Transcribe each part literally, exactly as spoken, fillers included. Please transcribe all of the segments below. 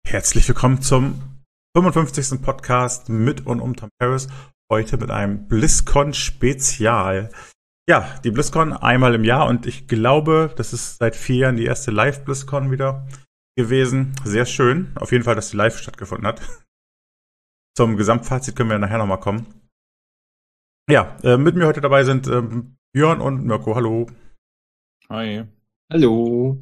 Herzlich willkommen zum fünfundfünfzigsten Podcast mit und um Tom Paris. Heute mit einem BlizzCon-Spezial. Ja, die BlizzCon einmal im Jahr und ich glaube, das ist seit vier Jahren die erste Live-BlizzCon wieder gewesen. Sehr schön. Auf jeden Fall, dass die live stattgefunden hat. Zum Gesamtfazit können wir nachher nochmal kommen. Ja, äh, mit mir heute dabei sind ähm, Björn und Mirko. Hallo. Hi. Hallo.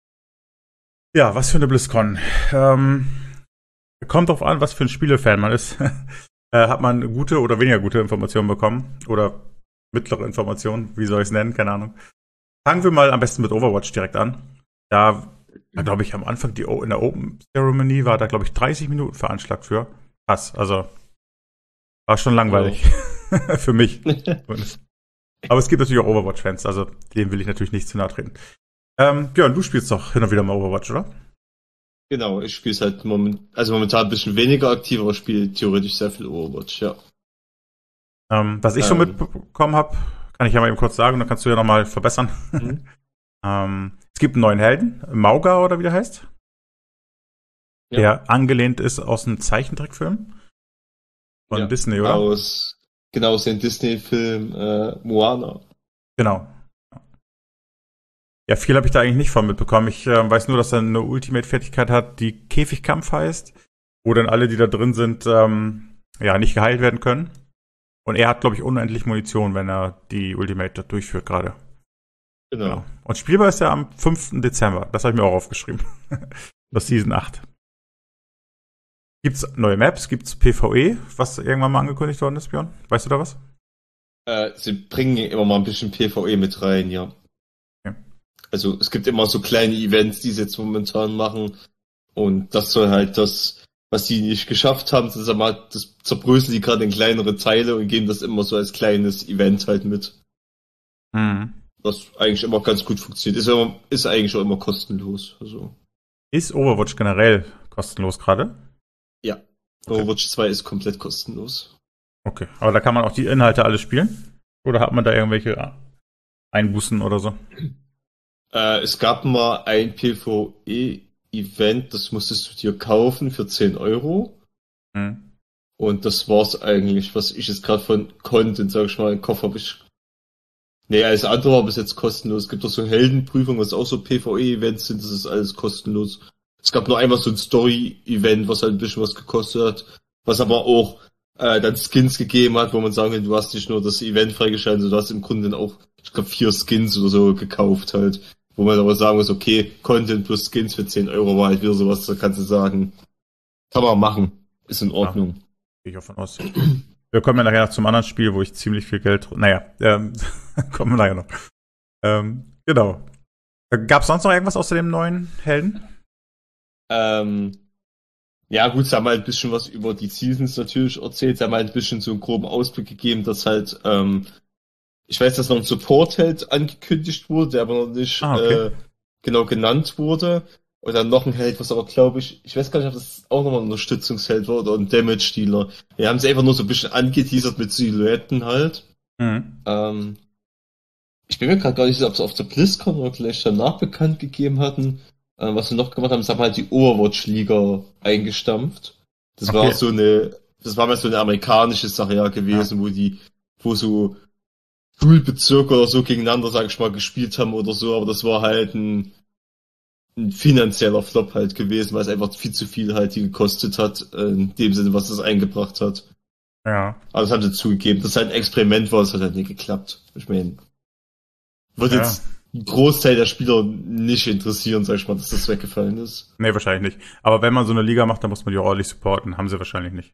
Ja, was für eine BlizzCon. Ähm, kommt drauf an, was für ein Spielefan man ist. äh, hat man gute oder weniger gute Informationen bekommen? Oder mittlere Informationen, wie soll ich es nennen? Keine Ahnung. Fangen wir mal am besten mit Overwatch direkt an. Da war, glaube ich, am Anfang die o- in der Open Ceremony war da, glaube ich, dreißig Minuten veranschlagt für. Krass, also war schon langweilig. Oh. Für mich. Aber es gibt natürlich auch Overwatch-Fans, also denen will ich natürlich nicht zu nahe treten. Ähm, Björn, du spielst doch hin und wieder mal Overwatch, oder? Genau, ich spiele es halt moment, also momentan ein bisschen weniger aktiv, aber spiele theoretisch sehr viel Overwatch, ja. Ähm, was ich ähm. schon mitbekommen habe, kann ich ja mal eben kurz sagen, dann kannst du ja nochmal verbessern. Mhm. ähm, es gibt einen neuen Helden, Mauga oder wie der heißt. Ja. Der angelehnt ist aus einem Zeichentrickfilm von ja, Disney, oder? Aus, genau, aus dem Disney-Film äh, Moana. Genau. Ja, viel habe ich da eigentlich nicht von mitbekommen. Ich äh, weiß nur, dass er eine Ultimate-Fertigkeit hat, die Käfigkampf heißt, wo dann alle, die da drin sind, ähm, ja, nicht geheilt werden können. Und er hat, glaube ich, unendlich Munition, wenn er die Ultimate durchführt gerade. Genau. genau. Und spielbar ist er am fünften Dezember. Das habe ich mir auch aufgeschrieben. Das Season acht. Gibt's neue Maps? Gibt's PvE, was irgendwann mal angekündigt worden ist, Björn? Weißt du da was? Äh, sie bringen immer mal ein bisschen PvE mit rein, ja. Also es gibt immer so kleine Events, die sie jetzt momentan machen. Und das soll halt das, was die nicht geschafft haben, das, ist einmal, das zerbröseln die gerade in kleinere Teile und geben das immer so als kleines Event halt mit. Mhm. Was eigentlich immer ganz gut funktioniert. Ist, immer, ist eigentlich auch immer kostenlos. Also. Ist Overwatch generell kostenlos gerade? Ja. Okay. Overwatch zwei ist komplett kostenlos. Okay, aber da kann man auch die Inhalte alle spielen? Oder hat man da irgendwelche Einbußen oder so? Äh, es gab mal ein PvE-Event, das musstest du dir kaufen für zehn Euro. Hm. Und das war's eigentlich, was ich jetzt gerade von Content, sag ich mal, im Kopf habe ich. Nee, alles andere war bis jetzt kostenlos. Es gibt auch so Heldenprüfungen, was auch so PvE-Events sind, das ist alles kostenlos. Es gab nur einmal so ein Story-Event, was halt ein bisschen was gekostet hat, was aber auch äh, dann Skins gegeben hat, wo man sagen kann, du hast nicht nur das Event freigeschaltet, sondern du hast im Grunde auch, ich glaube, vier Skins oder so gekauft halt. Wo man aber sagen muss, okay, Content plus Skins für zehn Euro war halt wieder sowas, da kannst du sagen, kann man machen, ist in Ordnung. Ja, gehe ich auch von aus. Wir kommen ja nachher noch zum anderen Spiel, wo ich ziemlich viel Geld, naja, ähm, kommen wir nachher noch. Ähm, genau. Gab es sonst noch irgendwas außer dem neuen Helden? Ähm, ja gut, sie haben halt ein bisschen was über die Seasons natürlich erzählt, sie haben halt ein bisschen so einen groben Ausblick gegeben, dass halt, ähm, ich weiß, dass noch ein Support-Held angekündigt wurde, der aber noch nicht ah, okay. äh, genau genannt wurde. Und dann noch ein Held, was aber glaube ich, ich weiß gar nicht, ob das auch nochmal ein Unterstützungsheld war oder ein Damage-Dealer. Wir haben sie einfach nur so ein bisschen angeteasert mit Silhouetten halt. Mhm. Ähm, ich bin mir gerade gar nicht sicher, ob sie auf der BlizzCon oder gleich danach bekannt gegeben hatten. Äh, was sie noch gemacht haben, sie haben halt die Overwatch-Liga eingestampft. Das okay. war so eine, das war mal so eine amerikanische Sache ja gewesen, ja. wo die, wo so Schulbezirke oder so gegeneinander, sag ich mal, gespielt haben oder so, aber das war halt ein, ein finanzieller Flop halt gewesen, weil es einfach viel zu viel halt die gekostet hat, in dem Sinne, was das eingebracht hat. Ja. Aber das hat sie zugegeben, dass es halt ein Experiment war, das hat halt nicht geklappt. Ich meine, wird ja. jetzt ein Großteil der Spieler nicht interessieren, sag ich mal, dass das weggefallen ist. Nee, wahrscheinlich nicht. Aber wenn man so eine Liga macht, dann muss man die auch ordentlich supporten. Haben sie wahrscheinlich nicht.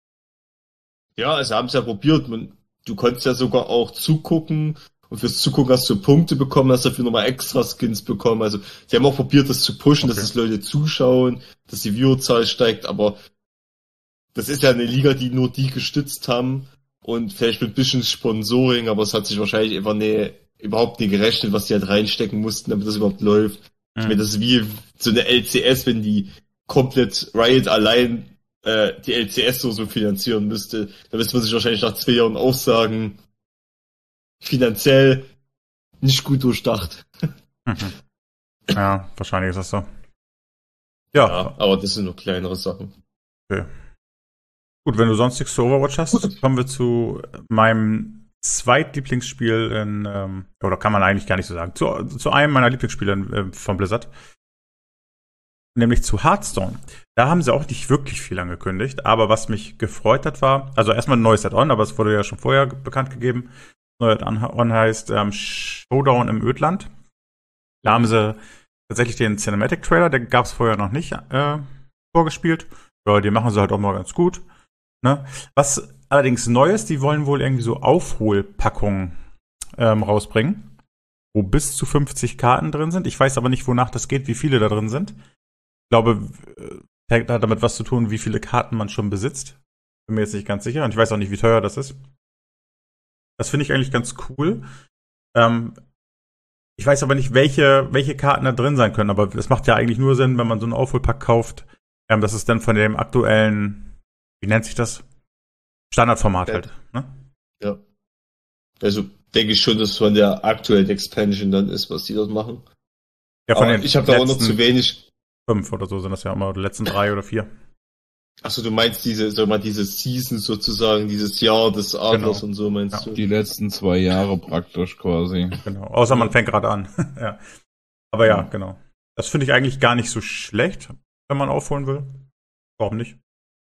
Ja, also haben sie ja probiert, man Du konntest ja sogar auch zugucken und fürs Zugucken hast du Punkte bekommen, hast dafür nochmal extra Skins bekommen. Also die haben auch probiert, das zu pushen, okay. dass es Leute zuschauen, dass die Viewerzahl steigt, aber das ist ja eine Liga, die nur die gestützt haben und vielleicht mit ein bisschen Sponsoring, aber es hat sich wahrscheinlich einfach nie, überhaupt nie gerechnet, was die halt reinstecken mussten, damit das überhaupt läuft. Mhm. Ich meine, das ist wie so eine L C S, wenn die komplett Riot allein äh, die L C S so, so finanzieren müsste, dann müsste man sich wahrscheinlich nach zwei Jahren auch sagen, finanziell nicht gut durchdacht. Mhm. Ja, wahrscheinlich ist das so. Ja. ja, aber das sind nur kleinere Sachen. Okay. Gut, wenn du sonst nichts zu Overwatch hast, Gut. kommen wir zu meinem Zweitlieblingsspiel in, ähm, oder kann man eigentlich gar nicht so sagen, zu, zu einem meiner Lieblingsspiele äh, von Blizzard. Nämlich zu Hearthstone. Da haben sie auch nicht wirklich viel angekündigt, aber was mich gefreut hat war, also erstmal ein neues Add-on, aber es wurde ja schon vorher bekannt gegeben. Neues Add-on heißt ähm, Showdown im Ödland. Da haben sie tatsächlich den Cinematic-Trailer, der gab es vorher noch nicht, äh, vorgespielt. Ja, die machen sie halt auch mal ganz gut. Ne? Was allerdings neu ist, die wollen wohl irgendwie so Aufholpackungen ähm, rausbringen, wo bis zu fünfzig Karten drin sind. Ich weiß aber nicht, wonach das geht, wie viele da drin sind. Ich glaube, äh, hat damit was zu tun, wie viele Karten man schon besitzt. Bin mir jetzt nicht ganz sicher und ich weiß auch nicht, wie teuer das ist. Das finde ich eigentlich ganz cool. Ähm, ich weiß aber nicht, welche, welche Karten da drin sein können, aber es macht ja eigentlich nur Sinn, wenn man so einen Aufholpack kauft, ähm, dass es dann von dem aktuellen, wie nennt sich das? Standardformat ja. halt, ne? Ja. Also denke ich schon, dass von der aktuellen Expansion dann ist, was die dort machen. Ja, von den ich habe da auch noch zu wenig. Fünf oder so sind das ja immer, die letzten drei oder vier. Achso, du meinst diese, sag mal, diese Season sozusagen, dieses Jahr des Adlers genau. und so meinst ja, du? Die letzten zwei Jahre praktisch quasi. Genau, außer man fängt gerade an. ja. Aber ja, ja, genau. Das finde ich eigentlich gar nicht so schlecht, wenn man aufholen will. Warum nicht?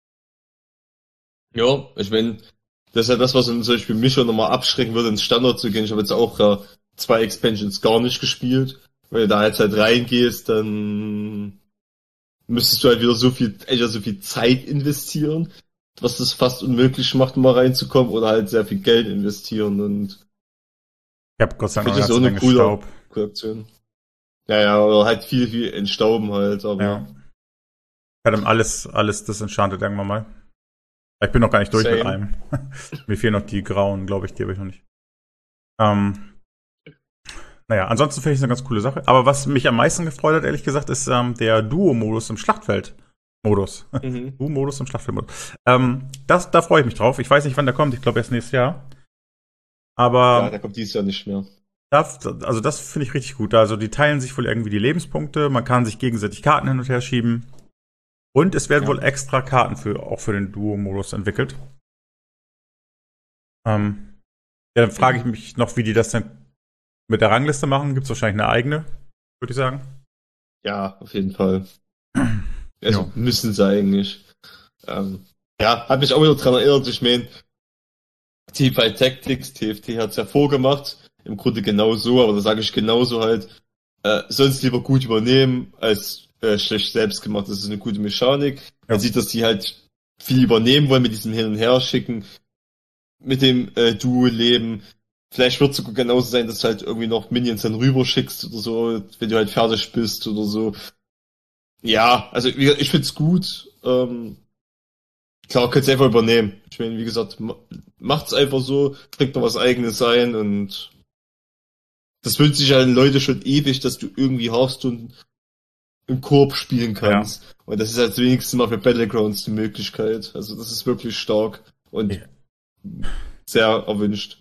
Ja, ich meine, das ist ja das, was zum Beispiel mich schon nochmal abschrecken würde, ins Standard zu gehen. Ich habe jetzt auch ja, zwei Expansions gar nicht gespielt. Wenn du da jetzt halt reingehst, dann müsstest du halt wieder so viel, echt so viel Zeit investieren, was das fast unmöglich macht, um mal reinzukommen, oder halt sehr viel Geld investieren und ich hab Gott sei Dank das ist so eine coole, Staub. coole Aktion. Ja, ja, oder halt viel, viel entstauben halt, aber. Ja. Ich hatte alles, alles disenchanted irgendwann mal. Ich bin noch gar nicht durch Same. mit einem. Mir fehlen noch die grauen, glaube ich, die habe ich noch nicht. Ähm, naja, ansonsten finde ich es eine ganz coole Sache. Aber was mich am meisten gefreut hat, ehrlich gesagt, ist ähm, der Duo-Modus im Schlachtfeld-Modus. Mhm. Duo-Modus im Schlachtfeld-Modus. Ähm, das, da freue ich mich drauf. Ich weiß nicht, wann der kommt. Ich glaube erst nächstes Jahr. Aber ja, der kommt dieses Jahr nicht mehr. Das, also das finde ich richtig gut. Also die teilen sich wohl irgendwie die Lebenspunkte. Man kann sich gegenseitig Karten hin und her schieben. Und es werden ja. wohl extra Karten für, auch für den Duo-Modus entwickelt. Ähm, ja, dann frage ich mich noch, wie die das dann mit der Rangliste machen. Gibt es wahrscheinlich eine eigene, würde ich sagen. Ja, auf jeden Fall. Also ja. müssen sie eigentlich. Ähm, ja, hat mich auch wieder dran erinnert. Ich meine, Teamfight Tactics, T F T hat es ja vorgemacht. Im Grunde genauso, aber da sage ich genauso halt, äh, sonst lieber gut übernehmen, als äh, schlecht selbst gemacht. Das ist eine gute Mechanik. Ja. Man sieht, dass die halt viel übernehmen wollen mit diesem Hin- und Her-Schicken, mit dem äh, Duo-Leben. Vielleicht wird es sogar genauso sein, dass du halt irgendwie noch Minions dann rüberschickst oder so, wenn du halt fertig bist oder so. Ja, also wie gesagt, ich find's gut. Ähm, klar, könnt's einfach übernehmen. Ich meine, wie gesagt, macht's einfach so, kriegt noch was Eigenes ein und das wünscht sich ja Leute schon ewig, dass du irgendwie Hearthstone im Koop spielen kannst. Ja. Und das ist halt wenigstens mal für Battlegrounds die Möglichkeit. Also das ist wirklich stark und ja. sehr erwünscht.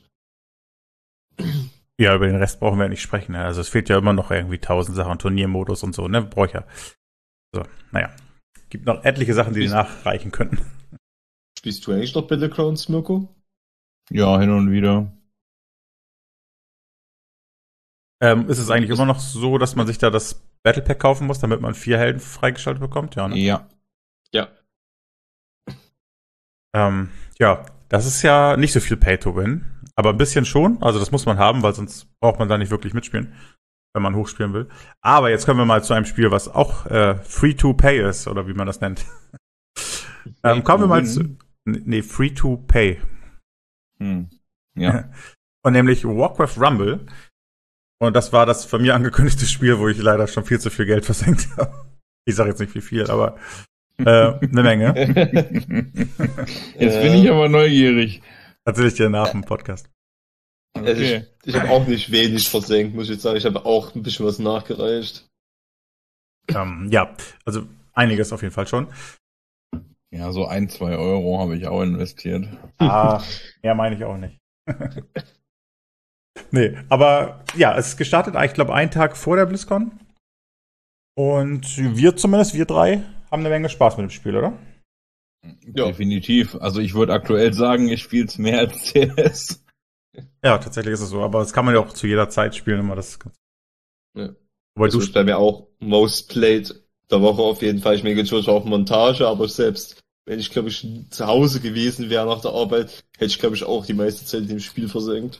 Ja, über den Rest brauchen wir nicht sprechen. Ne? Also es fehlt ja immer noch irgendwie tausend Sachen, Turniermodus und so, ne? Brauche ich ja. So, naja. Gibt noch etliche Sachen, die, die nachreichen könnten. Spielst du eigentlich noch Battlegrounds, Mirko? Ja, hin und wieder. Ähm, ist es eigentlich immer noch so, dass man sich da das Battle Pack kaufen muss, damit man vier Helden freigeschaltet bekommt? Ja, ne? Ja. Ja. Ähm, ja, das ist ja nicht so viel Pay to Win, aber ein bisschen schon. Also das muss man haben, weil sonst braucht man da nicht wirklich mitspielen, wenn man hochspielen will. Aber jetzt kommen wir mal zu einem Spiel, was auch äh, Free to Pay ist, oder wie man das nennt. ähm, kommen wir mal zu... Nee, Free to Pay. Hm. Ja. Und nämlich Warcraft Rumble. Und das war das von mir angekündigte Spiel, wo ich leider schon viel zu viel Geld versenkt habe. Ich sage jetzt nicht wie viel, aber äh, eine Menge. Jetzt bin ich aber neugierig. Erzähl ich dir nach dem Podcast. Okay. Also ich ich habe auch nicht wenig versenkt, muss ich jetzt sagen. Ich habe auch ein bisschen was nachgereicht. Ähm, ja, also einiges auf jeden Fall schon. Ja, so ein, zwei Euro habe ich auch investiert. Ah, mehr meine ich auch nicht. Nee, aber ja, es ist gestartet, ich glaube, einen Tag vor der BlizzCon. Und wir zumindest, wir drei, haben eine Menge Spaß mit dem Spiel, oder? Ja. Definitiv. Also ich würde aktuell sagen, ich spiele es mehr als C S. Ja, tatsächlich ist es so. Aber das kann man ja auch zu jeder Zeit spielen. Immer das. Ja. Wobei Das du ist bei mir auch Most Played der Woche auf jeden Fall. Ich meine, natürlich auch Montage, aber selbst wenn ich, glaube ich, zu Hause gewesen wäre nach der Arbeit, hätte ich, glaube ich, auch die meiste Zeit in dem Spiel versenkt.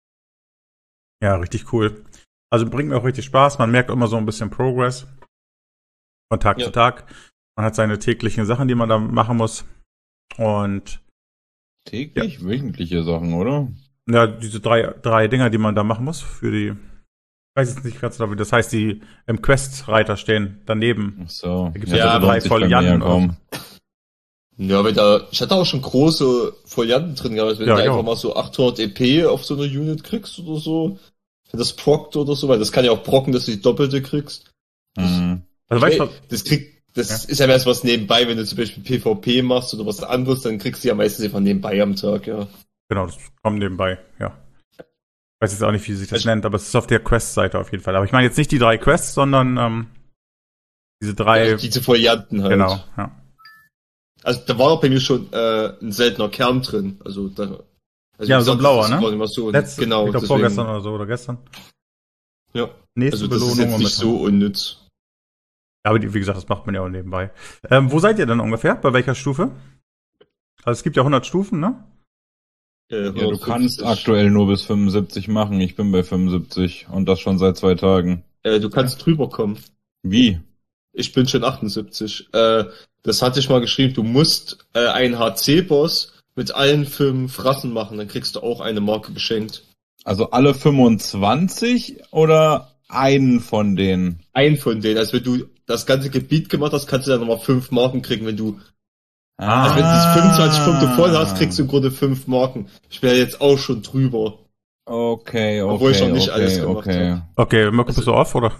Ja, richtig cool. Also bringt mir auch richtig Spaß. Man merkt immer so ein bisschen Progress von Tag Ja. zu Tag. Man hat seine täglichen Sachen, die man da machen muss. Und Täglich, wöchentliche Sachen, oder? ja, diese drei, drei Dinger, die man da machen muss für die, ich weiß jetzt nicht ganz genau, wie das heißt, die im Quest-Reiter stehen, daneben. Ach so. Da gibt's ja ja, so so drei lohnt sich bei mir Folianten. kaum. Ja, weil da, ich hatte auch schon große Folianten drin gehabt, wenn Ja, du ich einfach auch. mal so achthundert E P auf so eine Unit kriegst oder so, wenn das prockt oder so, weil das kann ja auch procken, dass du die doppelte kriegst. Mhm. Also weißt du, Ey, das kriegt, das Ja. ist ja erst was nebenbei, wenn du zum Beispiel PvP machst oder was anderes, dann kriegst du ja meistens einfach nebenbei am Tag, ja. genau, das kommt nebenbei, ja. Ich weiß jetzt auch nicht, wie sich das Ich- nennt, aber es ist auf der Quest-Seite auf jeden Fall. Aber ich meine jetzt nicht die drei Quests, sondern ähm, diese drei, Also diese Folianten halt. genau, ja. Also da war auch bei mir schon äh, ein seltener Kern drin. Also da, also Ja, wie so ein gesagt, blauer, das ist ne? gar nicht mal so, Letzte, genau, ich glaube deswegen, vorgestern oder so, oder gestern. ja. Nächste Also das ist Belohnung. jetzt nicht so unnütz. Aber die, wie gesagt, das macht man ja auch nebenbei. Ähm, wo seid ihr denn ungefähr? Bei welcher Stufe? Also es gibt ja hundert Stufen, ne? Äh, Ja, du kannst hundertfünfzig. aktuell nur bis fünfundsiebzig machen. Ich bin bei fünfundsiebzig und das schon seit zwei Tagen. Äh, du kannst drüber kommen. Wie? Ich bin schon achtundsiebzig. Äh, das hatte ich mal geschrieben, du musst äh, einen H C-Boss mit allen fünf Rassen machen, dann kriegst du auch eine Marke geschenkt. Also alle fünfundzwanzig oder einen von denen? Ein von denen. Also wenn du das ganze Gebiet gemacht hast, kannst du dann nochmal fünf Marken kriegen. Wenn du, Ah. also wenn du die fünfundzwanzig Punkte voll hast, kriegst du im Grunde fünf Marken. Ich bin ja jetzt auch schon drüber. Okay, okay, Obwohl ich noch nicht okay, alles gemacht okay. habe. Okay, Mirko, bist du off, oder?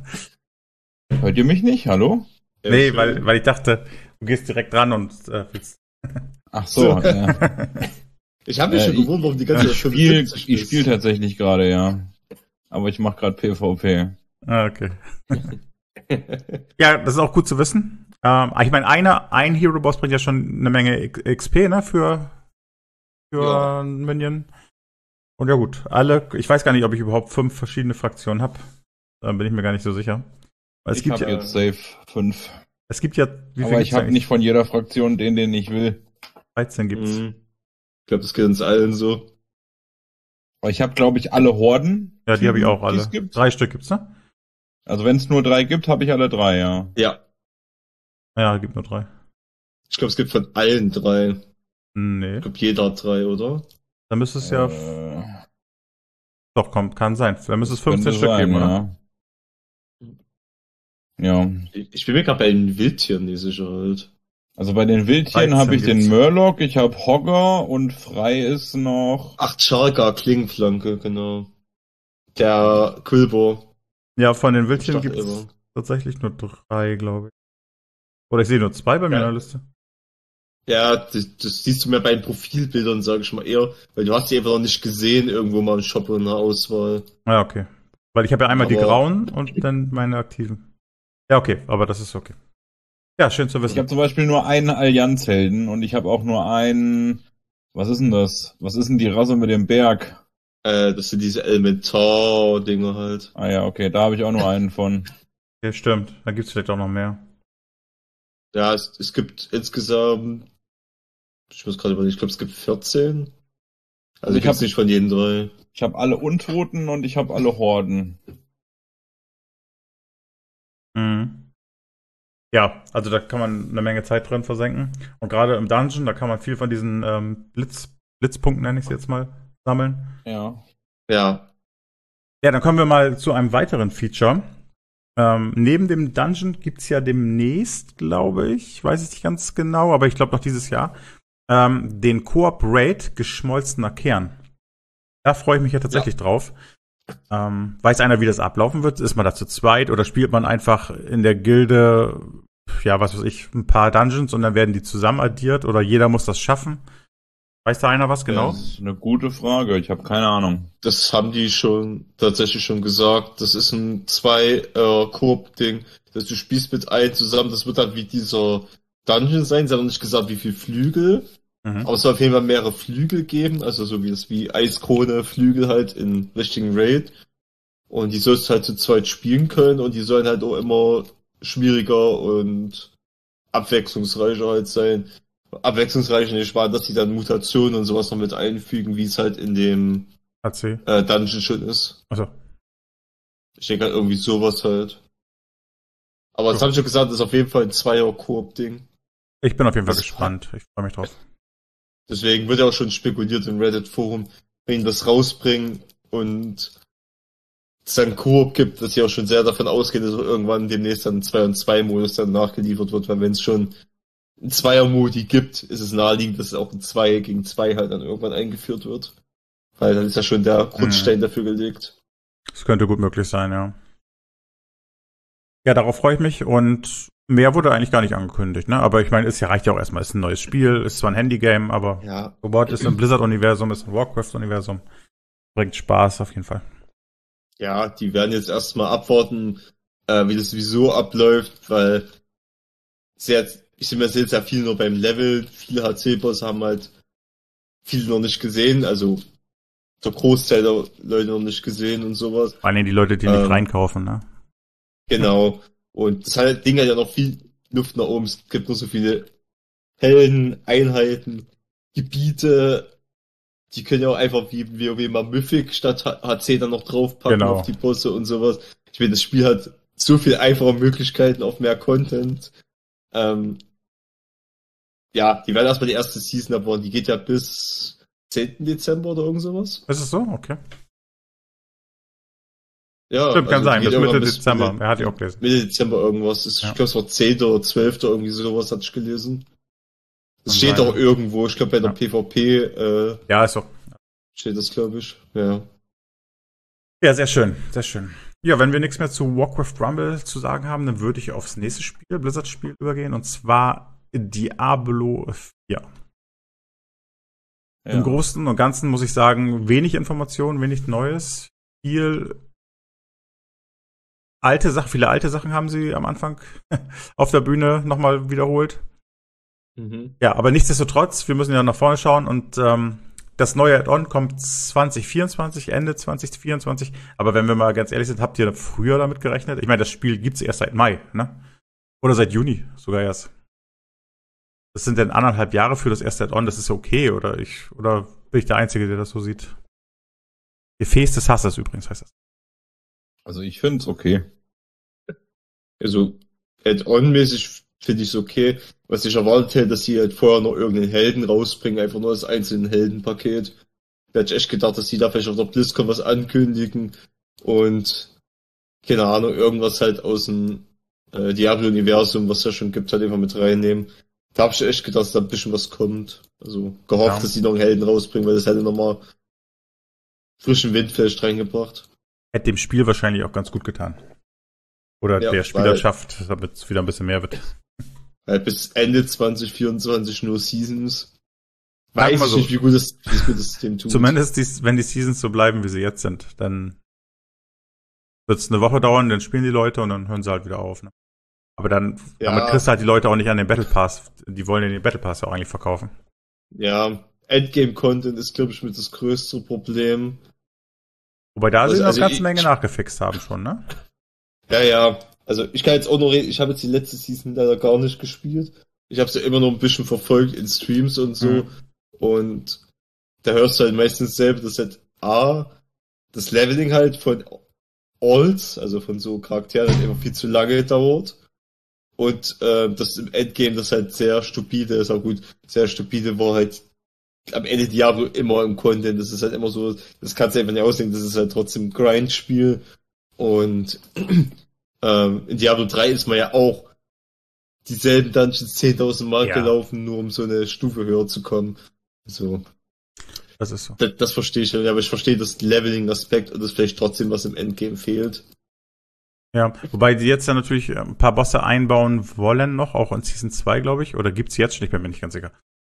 Hört ihr mich nicht? Hallo? Ja, nee, schön. weil, weil ich dachte, du gehst direkt ran und äh, willst. Ach so, So. ja. Ich habe mich Äh, schon gewundert, warum die ganze Ich Zeit spiele fünfundsiebzig ich ist. spiel tatsächlich gerade, ja. Aber ich mache gerade PvP. Ah, okay. Ja, das ist auch gut zu wissen. Ähm, ich meine, eine, ein Hero-Boss bringt ja schon eine Menge X P, ne, für, für Ja. einen Minion. Und ja gut, alle, ich weiß gar nicht, ob ich überhaupt fünf verschiedene Fraktionen habe. Da bin ich mir gar nicht so sicher. Weil es Ich gibt habe ja, jetzt safe fünf. es gibt ja, wie viel Aber gibt's ich habe eigentlich? nicht von jeder Fraktion den, den ich will. dreizehn gibt's. Mhm. Ich glaube, das geht uns allen so. Aber ich habe, glaube ich, alle Horden. Ja, die habe ich auch die alle. es gibt. Drei Stück gibt's, ne? Also wenn es nur drei gibt, habe ich alle drei, ja. Ja. Ja, gibt nur drei. Ich glaube, es gibt von allen drei. Nee, Ich glaube, jeder hat drei, oder? dann müsste es ja, Äh, doch, kommt, kann sein. Dann müsste es fünfzehn könnte Stück sein, geben, oder? Ja. Ja. Ich ich bin mir gerade bei den Wildtieren nicht sicher halt. Also bei den Wildtieren dreizehn habe ich den gibt's. Murloc, ich habe Hogger und frei ist noch. Ach, Charga, Klingenflanke, genau. Der Quilbo. Ja, von den Ich Wildtieren dachte gibt's immer. tatsächlich nur drei, glaube ich. Oder ich sehe nur zwei bei mir Ja. in der Liste. Ja, das, das siehst du mir bei den Profilbildern, sage ich mal eher, weil du hast die einfach noch nicht gesehen, irgendwo mal im Shop oder in der Auswahl. Ja, okay. Weil ich habe ja einmal die Aber- grauen und dann meine aktiven. Ja, okay, aber das ist okay. Ja, schön zu Ich wissen. habe zum Beispiel nur einen Allianzhelden und ich habe auch nur einen. Was ist denn das? Was ist denn die Rasse mit dem Berg? Äh, das sind diese Elementar-Dinger halt. Ah ja, okay, da habe ich auch nur einen von. Ja, stimmt. Da gibt's vielleicht auch noch mehr. Ja, es, es gibt insgesamt, ich muss gerade überlegen, ich glaube, es gibt vierzehn. Also Also ich ich habe hab- nicht von jedem drei. Ich habe alle Untoten und ich habe alle Horden. Mhm. Ja, also da kann man eine Menge Zeit drin versenken. Und gerade im Dungeon, da kann man viel von diesen ähm, Blitz, Blitzpunkten, nenne ich es jetzt mal, sammeln. Ja. Ja. Ja, dann kommen wir mal zu einem weiteren Feature. Ähm, neben dem Dungeon gibt's ja demnächst, glaube ich, weiß ich nicht ganz genau, aber ich glaube noch dieses Jahr, ähm, den Coop Raid geschmolzener Kern. Da freue ich mich ja tatsächlich drauf. Ähm, weiß einer, wie das ablaufen wird? Ist man da zu zweit oder spielt man einfach in der Gilde, ja, was weiß ich, ein paar Dungeons und dann werden die zusammen addiert oder jeder muss das schaffen? Weiß da einer was genau? Das ist eine gute Frage. Ich habe keine Ahnung. Das haben die schon tatsächlich schon gesagt. Das ist ein zwei äh, Koop-Ding, dass du spielst mit einem zusammen. Das wird dann wie dieser Dungeon sein. Sie haben nicht gesagt, wie viel Flügel. Mhm. Aber es soll auf jeden Fall mehrere Flügel geben. Also so wie das wie Eiskrone Flügel halt in richtigen Raid. Und die sollst du halt zu zweit spielen können. Und die sollen halt auch immer schwieriger und abwechslungsreicher halt sein. Abwechslungsreich nicht war, dass die dann Mutationen und sowas noch mit einfügen, wie es halt in dem A C. äh, Dungeon schon ist. Also. Ich denke halt irgendwie sowas halt. Aber das So. habe ich schon gesagt, das ist auf jeden Fall ein Zweier-Koop-Ding. Ich bin auf jeden Fall Das- gespannt. Ich freue mich drauf. Deswegen wird ja auch schon spekuliert im Reddit-Forum, wenn die das rausbringen und es dann Koop gibt, dass sie auch schon sehr davon ausgehen, dass auch irgendwann demnächst dann zwei und zwei Modus dann nachgeliefert wird, weil wenn es schon ein Zweier-Modi gibt, ist es naheliegend, dass es auch ein zwei gegen zwei halt dann irgendwann eingeführt wird. Weil dann ist ja schon der Grundstein dafür gelegt. Das könnte gut möglich sein, ja. Ja, darauf freue ich mich und mehr wurde eigentlich gar nicht angekündigt, ne? Aber ich meine, es ja reicht ja auch erstmal. Es ist ein neues Spiel, ist zwar ein Handy-Game, aber Ja, Robot ist im Blizzard-Universum, ist im Warcraft-Universum. Bringt Spaß auf jeden Fall. ja, die werden jetzt erstmal abwarten, äh, wie das sowieso abläuft, weil sehr, ich sehe mir jetzt ja viel nur beim Level, viele H C-Boss haben halt viele noch nicht gesehen, also der Großteil der Leute noch nicht gesehen und sowas. Vor allem die Leute, die nicht Ähm. reinkaufen, ne? Genau. Und das halt, Ding hat ja noch viel Luft nach oben. Es gibt nur so viele Helden, Einheiten, Gebiete. Die können ja auch einfach wie WoW mal Mythic statt H C dann noch draufpacken Genau. auf die Bosse und sowas. Ich meine, das Spiel hat so viel einfache Möglichkeiten auf mehr Content. Ähm, ja, die werden erstmal die erste Season abbauen. Die geht ja bis zehnten Dezember oder irgend sowas. Ist es so? Okay. Ja, Stimmt, kann also sein. die Bis geht Mitte irgendwann bis Dezember. Mitte- Er hat die auch gelesen. Mitte Dezember irgendwas. Ich Ja. glaube, es war zehnter oder zwölfter irgendwie sowas hatte ich gelesen. Es Kann steht sein. auch irgendwo, ich glaube bei der Ja. PvP äh, Ja, ist so. steht das, glaube ich. Ja. Ja, sehr schön, sehr schön. Ja, wenn wir nichts mehr zu Warcraft Rumble zu sagen haben, dann würde ich aufs nächste Spiel, Blizzard-Spiel, übergehen, und zwar Diablo vier. Ja. Im Großen und Ganzen muss ich sagen, wenig Informationen, wenig Neues, viel alte Sachen, viele alte Sachen haben sie am Anfang auf der Bühne nochmal wiederholt. Mhm. Ja, aber nichtsdestotrotz, wir müssen ja nach vorne schauen und ähm, das neue Add-on kommt zwanzig vierundzwanzig, Ende zwanzig vierundzwanzig. Aber wenn wir mal ganz ehrlich sind, habt ihr früher damit gerechnet? Ich meine, das Spiel gibt's erst seit Mai, ne? Oder seit Juni sogar erst. Das sind dann anderthalb Jahre für das erste Add-on, das ist okay, oder ich, oder bin ich der Einzige, der das so sieht? Gefäß des Hasses übrigens heißt das. Also ich finde es okay. Also Add-on-mäßig finde ich es okay. Was ich erwartet hätte, dass sie halt vorher noch irgendeinen Helden rausbringen, einfach nur das einzelne Heldenpaket. Da hätte ich echt gedacht, dass die da vielleicht auf der BlizzCon was ankündigen und keine Ahnung, irgendwas halt aus dem äh, Diablo-Universum, was es ja schon gibt, halt einfach mit reinnehmen. Da habe ich echt gedacht, dass da ein bisschen was kommt. Also gehofft, Ja. dass sie noch einen Helden rausbringen, weil das hätte nochmal frischen Wind vielleicht reingebracht. Hätte dem Spiel wahrscheinlich auch ganz gut getan. Oder Ja, der weil- Spielerschaft, damit es wieder ein bisschen mehr wird. Weil bis Ende zwanzig vierundzwanzig nur Seasons. Sagen Weiß wir ich so. nicht, wie gut das, wie gut das System tut. Zumindest dies, wenn die Seasons so bleiben, wie sie jetzt sind, dann wird es eine Woche dauern, dann spielen die Leute und dann hören sie halt wieder auf. Ne? Aber dann Ja. damit kriegst du halt die Leute auch nicht an den Battle Pass. Die wollen den Battle Pass ja auch eigentlich verkaufen. Ja, Endgame-Content ist, glaube ich, mit das größte Problem. Wobei da Also- sie noch also eine ganze ich- Menge nachgefixt haben schon, ne? Ja, ja. Also ich kann jetzt auch noch reden, ich habe jetzt die letzte Season leider gar nicht gespielt. Ich habe sie immer noch ein bisschen verfolgt in Streams und so. Mhm. Und da hörst du halt meistens selber, dass halt A, das Leveling halt von Alts, also von so Charakteren, halt immer viel zu lange dauert. Und äh, das im Endgame das halt sehr stupide ist, auch gut, sehr stupide war halt am Ende Diablo immer im Content. Das ist halt immer so, das kannst du einfach nicht ausdenken, das ist halt trotzdem ein Grind-Spiel. Und ähm, in Diablo drei ist man ja auch dieselben Dungeons zehntausend Mal Ja. gelaufen, nur um so eine Stufe höher zu kommen. So, Das ist so. das, das verstehe ich ja, aber ich verstehe das Leveling-Aspekt und das vielleicht trotzdem was im Endgame fehlt. Ja, wobei die jetzt ja natürlich ein paar Bosse einbauen wollen noch, auch in Season zwei, glaube ich. Oder gibt's jetzt schon? Ich bin mir nicht ganz sicher.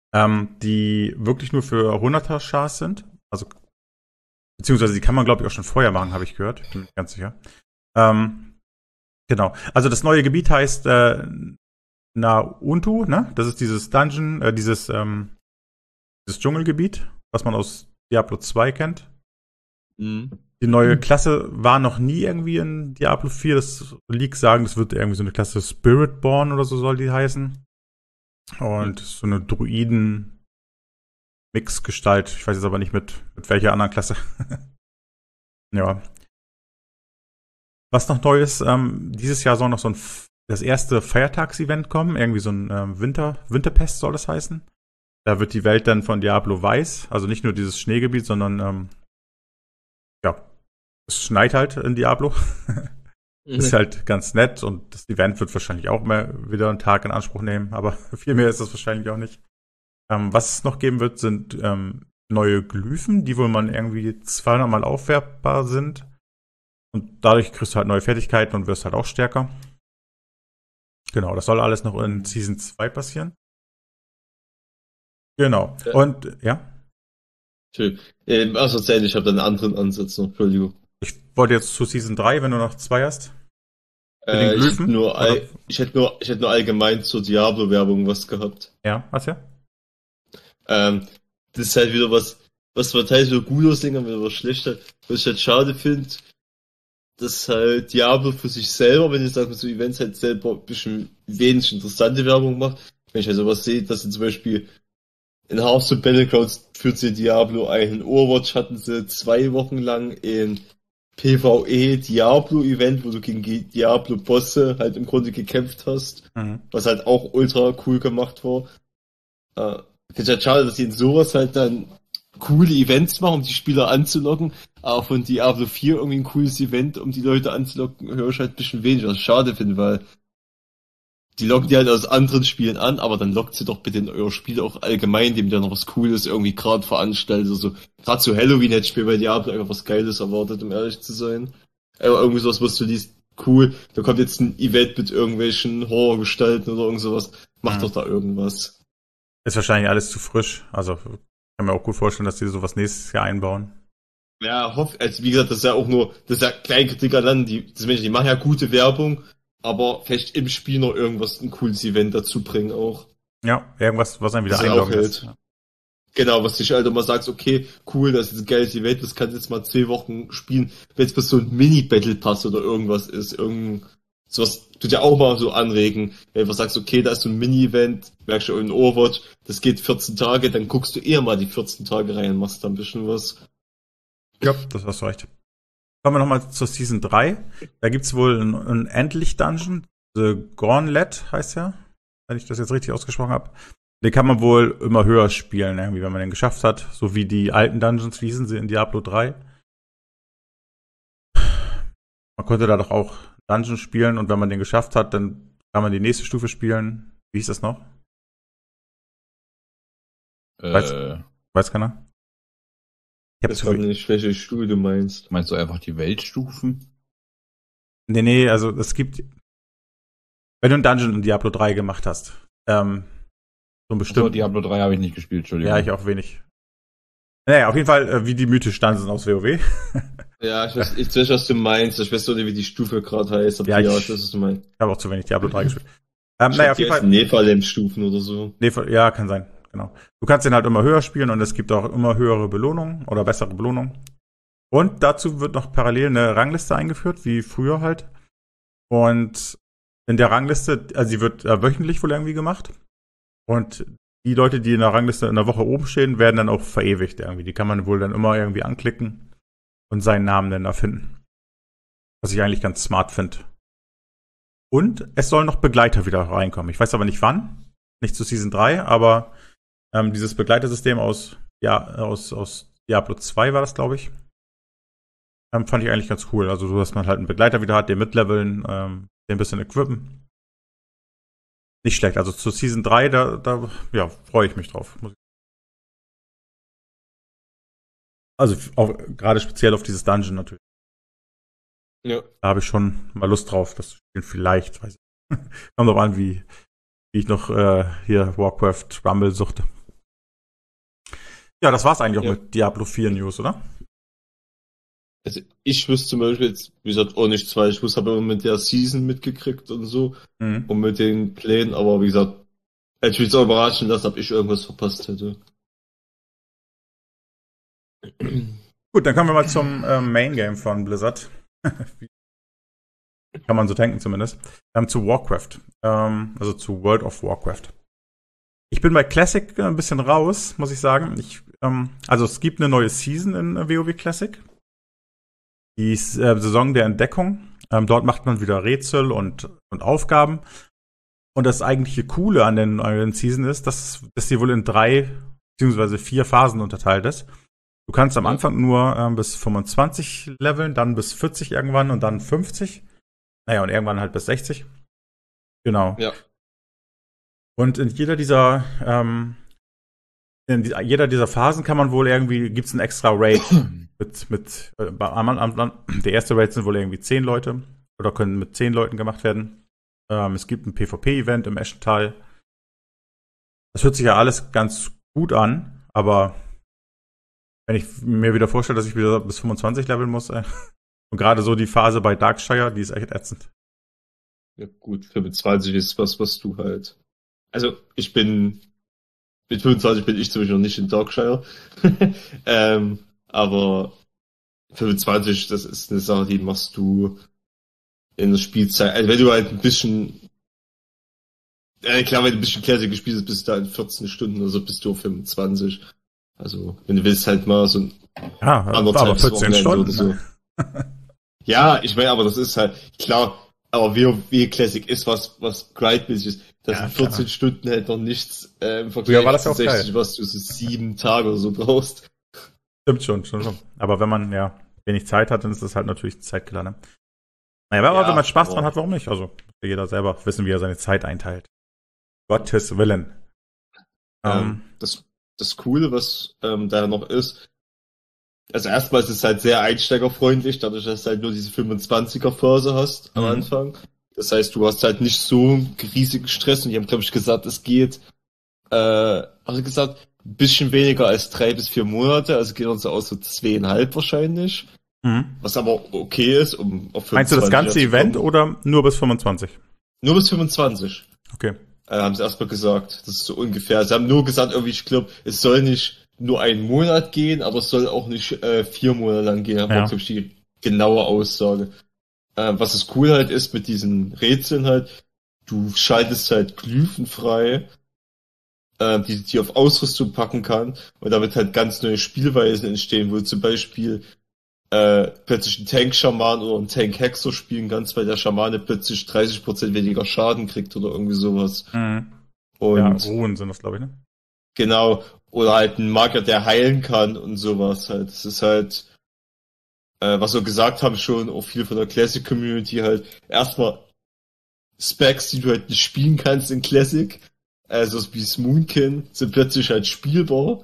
ähm, die wirklich nur für hunderter Chars sind. Also, beziehungsweise die kann man, glaube ich, auch schon vorher machen, habe ich gehört. Bin mir ganz sicher. Ähm, genau. Also das neue Gebiet heißt äh, Nauntu, ne? Das ist dieses Dungeon, äh, dieses, ähm, dieses Dschungelgebiet, was man aus Diablo zwei kennt. Mhm. Die neue Klasse war noch nie irgendwie in Diablo vier. Das Leaks sagen, das wird irgendwie so eine Klasse Spiritborn oder so soll die heißen. Und so eine Druiden-Mix-Gestalt. Ich weiß jetzt aber nicht mit, mit welcher anderen Klasse. Ja. Was noch neu ist, ähm, dieses Jahr soll noch so ein das erste Feiertagsevent kommen. Irgendwie so ein ähm, Winter, Winterpest soll das heißen. Da wird die Welt dann von Diablo weiß. Also nicht nur dieses Schneegebiet, sondern ähm, ja, es schneit halt in Diablo. Ist halt ganz nett und das Event wird wahrscheinlich auch mal wieder einen Tag in Anspruch nehmen, aber viel mehr ist das wahrscheinlich auch nicht. Ähm, was es noch geben wird, sind ähm, neue Glyphen, die wohl man irgendwie zweihundert Mal aufwertbar sind. Und dadurch kriegst du halt neue Fertigkeiten und wirst halt auch stärker. Genau, das soll alles noch in Season zwei passieren. Genau. Ja. Und ja. Schön. Ähm, also erzähl, ich habe da einen anderen Ansatz noch, Entschuldigung. Ich wollte jetzt zu Season drei, wenn du noch zwei hast. Mit den Äh, ich, Glyphen, hätte nur oder? all, ich, hätte nur, ich hätte nur allgemein zur Diablo-Werbung was gehabt. Ja, was ja? Ähm, das ist halt wieder was, was zwar teils wieder gut aussehen kann, wieder was schlechter. Was ich halt schade finde, dass halt Diablo für sich selber, wenn ich sage, so Events halt selber ein bisschen wenig interessante Werbung macht. Wenn ich halt sowas sehe, dass sie zum Beispiel in Hearthstone Battlegrounds führt sie Diablo ein, in Overwatch hatten sie zwei Wochen lang in PvE Diablo Event, wo du gegen Diablo Bosse halt im Grunde gekämpft hast, Mhm. was halt auch ultra cool gemacht war. Äh, finde ich halt schade, dass sie in sowas halt dann coole Events machen, um die Spieler anzulocken, aber von Diablo vier irgendwie ein cooles Event, um die Leute anzulocken, höre ich halt ein bisschen weniger, was ich schade finde, weil die locken die halt aus anderen Spielen an, aber dann lockt sie doch bitte in euer Spiel auch allgemein, dem da noch was Cooles irgendwie gerade veranstaltet. Also gerade zu Halloween hätte ich mir bei Diablo einfach was Geiles erwartet, um ehrlich zu sein. Aber irgendwie sowas, was du liest, cool, da kommt jetzt ein Event mit irgendwelchen Horrorgestalten oder irgend sowas. Mach Mhm. doch da irgendwas. Ist wahrscheinlich alles zu frisch. Also kann mir auch gut vorstellen, dass die sowas nächstes Jahr einbauen. Ja, hoff, also wie gesagt, das ist ja auch nur, das ist ja kleine Kritik an Land, die, das Menschen, die machen ja gute Werbung, aber vielleicht im Spiel noch irgendwas, ein cooles Event dazu bringen auch. Ja, irgendwas, was dann wieder Das ist auch einloggen lässt. hält. Genau, was dich halt immer sagst, okay, cool, das ist ein geiles Event, das kannst du jetzt mal zwei Wochen spielen, wenn es bis so ein Mini-Battle-Pass oder irgendwas ist, irgend, sowas tut ja auch mal so anregen, wenn du sagst, okay, da ist so ein Mini-Event, merkst du in Overwatch, das geht vierzehn Tage, dann guckst du eher mal die vierzehn Tage rein und machst da ein bisschen was. Ja, das hast du recht. Kommen wir nochmal zur Season drei. Da gibt's wohl einen, einen Endlich-Dungeon. The Gauntlet heißt ja, wenn ich das jetzt richtig ausgesprochen habe. Den kann man wohl immer höher spielen, irgendwie, wenn man den geschafft hat. So wie die alten Dungeons hießen sie in Diablo drei. Man konnte da doch auch Dungeon spielen und wenn man den geschafft hat, dann kann man die nächste Stufe spielen. Wie hieß das noch? Weiß, Äh, weiß keiner? Ich hab Das zu war viel. nicht, welche Stuhl du meinst. meinst du einfach die Weltstufen? Nee, nee, also es gibt, wenn du einen Dungeon in Diablo drei gemacht hast, ähm, so ein Achso, bestimmten. Diablo drei habe ich nicht gespielt, Entschuldigung. Ja, ich auch wenig. Naja, auf jeden Fall äh, wie die mythischen Dungeons aus WoW. Ja, ich weiß, ich weiß, was du meinst, ich weiß nur nicht, wie die Stufe gerade heißt, aber Ja, ja, ich- ich weiß, was du meinst. Ich habe auch zu wenig Diablo drei gespielt. Ähm, Ich naja, glaub, auf die jeden heißen Fall. Nephalem-Stufen oder so. Nee, ja, kann sein, genau. Du kannst den halt immer höher spielen und es gibt auch immer höhere Belohnungen oder bessere Belohnungen. Und dazu wird noch parallel eine Rangliste eingeführt, wie früher halt. Und in der Rangliste, also sie wird äh, wöchentlich wohl irgendwie gemacht. Und die Leute, die in der Rangliste in der Woche oben stehen, werden dann auch verewigt irgendwie. Die kann man wohl dann immer irgendwie anklicken und seinen Namen dann erfinden. Was ich eigentlich ganz smart finde. Und es sollen noch Begleiter wieder reinkommen. Ich weiß aber nicht wann. Nicht zu Season drei, aber ähm, dieses Begleitersystem aus, ja, aus, aus Diablo zwei war das, glaube ich. Ähm, fand ich eigentlich ganz cool. Also, so dass man halt einen Begleiter wieder hat, den mitleveln, ähm, den ein bisschen equippen. Nicht schlecht. Also zu Season drei, da, da ja, freue ich mich drauf. Also auch gerade speziell auf dieses Dungeon natürlich. Ja. Da habe ich schon mal Lust drauf, das zu spielen. Vielleicht, weiß ich. Kommt drauf an, wie, wie ich noch äh, hier Warcraft Rumble suchte. Ja, das war's eigentlich Ja. auch mit Diablo vier News, oder? Also ich wüsste zum Beispiel jetzt, wie gesagt, auch nichts, weil ich wusste, habe immer mit der Season mitgekriegt und so Mhm. und mit den Plänen, aber wie gesagt, hätte ich mich auch überraschen lassen, ob ich irgendwas verpasst hätte. Gut, dann kommen wir mal zum ähm, Main Game von Blizzard. Kann man so denken zumindest. Ähm, zu Warcraft. Ähm, also zu World of Warcraft. Ich bin bei Classic äh, ein bisschen raus, muss ich sagen. Ich, ähm, also es gibt eine neue Season in äh, WoW Classic. Die äh, Saison der Entdeckung. Ähm, dort macht man wieder Rätsel und, und Aufgaben. Und das eigentliche Coole an den, an den Season ist, dass, dass die wohl in drei beziehungsweise vier Phasen unterteilt ist. Du kannst am Ja. Anfang nur ähm, bis fünfundzwanzig leveln, dann bis vierzig irgendwann und dann fünfzig. Naja, und irgendwann halt bis sechzig. Genau. Ja. Und in jeder dieser ähm, in die, jeder dieser Phasen kann man wohl irgendwie, gibt's einen extra Raid mit, mit äh, am, am, am, der erste Raid sind wohl irgendwie zehn Leute oder können mit zehn Leuten gemacht werden. Ähm, es gibt ein PvP-Event im Eschental. Das hört sich ja alles ganz gut an, aber wenn ich mir wieder vorstelle, dass ich wieder bis fünfundzwanzig leveln muss, äh, und gerade so die Phase bei Darkshire, die ist echt ätzend. Ja gut, fünfundzwanzig ist was, was du halt. Also ich bin mit fünfundzwanzig bin ich zum Beispiel noch nicht in Darkshire. ähm, aber fünfundzwanzig, das ist eine Sache, die machst du in der Spielzeit. Also wenn du halt ein bisschen äh, klar, wenn du ein bisschen Classic gespielt hast, bist du da in vierzehn Stunden, also bist du auf fünfundzwanzig. Also, wenn du willst halt mal so ein Ja, aber vierzehn Stunden. oder so. Ja, ich meine, aber das ist halt, klar, aber WoW Classic ist was, was grindmäßig ist. Das Ja, sind vierzehn klar. Stunden halt noch nichts äh, im Früher Vergleich war das ja zu auch geil. sechzig, was du so sieben Tage oder so brauchst. Stimmt schon, schon, schon. Aber wenn man ja wenig Zeit hat, dann ist das halt natürlich Zeitkiller, ne? Naja, aber Ja, wenn man Spaß aber- dran hat, warum nicht? Also, muss jeder selber wissen, wie er seine Zeit einteilt. Gottes Willen. Ähm, Ähm, das, das Coole, was ähm, da noch ist, also erstmal ist es halt sehr einsteigerfreundlich, dadurch, dass du halt nur diese fünfundzwanziger-Phase hast am Mhm. Anfang. Das heißt, du hast halt nicht so einen riesigen Stress und die haben, glaube ich, gesagt, es geht, äh, also gesagt, ein bisschen weniger als drei bis vier Monate, also geht uns so aus so zweieinhalb wahrscheinlich, mhm. was aber okay ist, um auf Meinst du das ganze zu Event kommen. oder nur bis fünfundzwanzig? Nur bis fünfundzwanzig. Okay. Äh, haben sie erstmal gesagt. Das ist so ungefähr. Sie haben nur gesagt, irgendwie, ich glaube, es soll nicht nur einen Monat gehen, aber es soll auch nicht äh, vier Monate lang gehen. Haben Ja. wir, glaube ich, die genaue Aussage. Äh, was es cool halt ist mit diesen Rätseln halt, du schaltest halt Glyphen frei, äh, die die auf Ausrüstung packen kann und damit halt ganz neue Spielweisen entstehen, wo du zum Beispiel äh, plötzlich einen Tank-Schaman oder einen Tank-Hexer spielen kannst, weil der Schamane plötzlich dreißig Prozent weniger Schaden kriegt oder irgendwie sowas. Mhm. Und Ja, Ruhen sind das, glaube ich, ne? genau, oder halt ein Magier, der heilen kann und sowas halt. Das ist halt, äh, was wir gesagt haben schon, auch viel von der Classic-Community halt, erstmal Specs, die du halt nicht spielen kannst in Classic, also wie Moonkin, sind plötzlich halt spielbar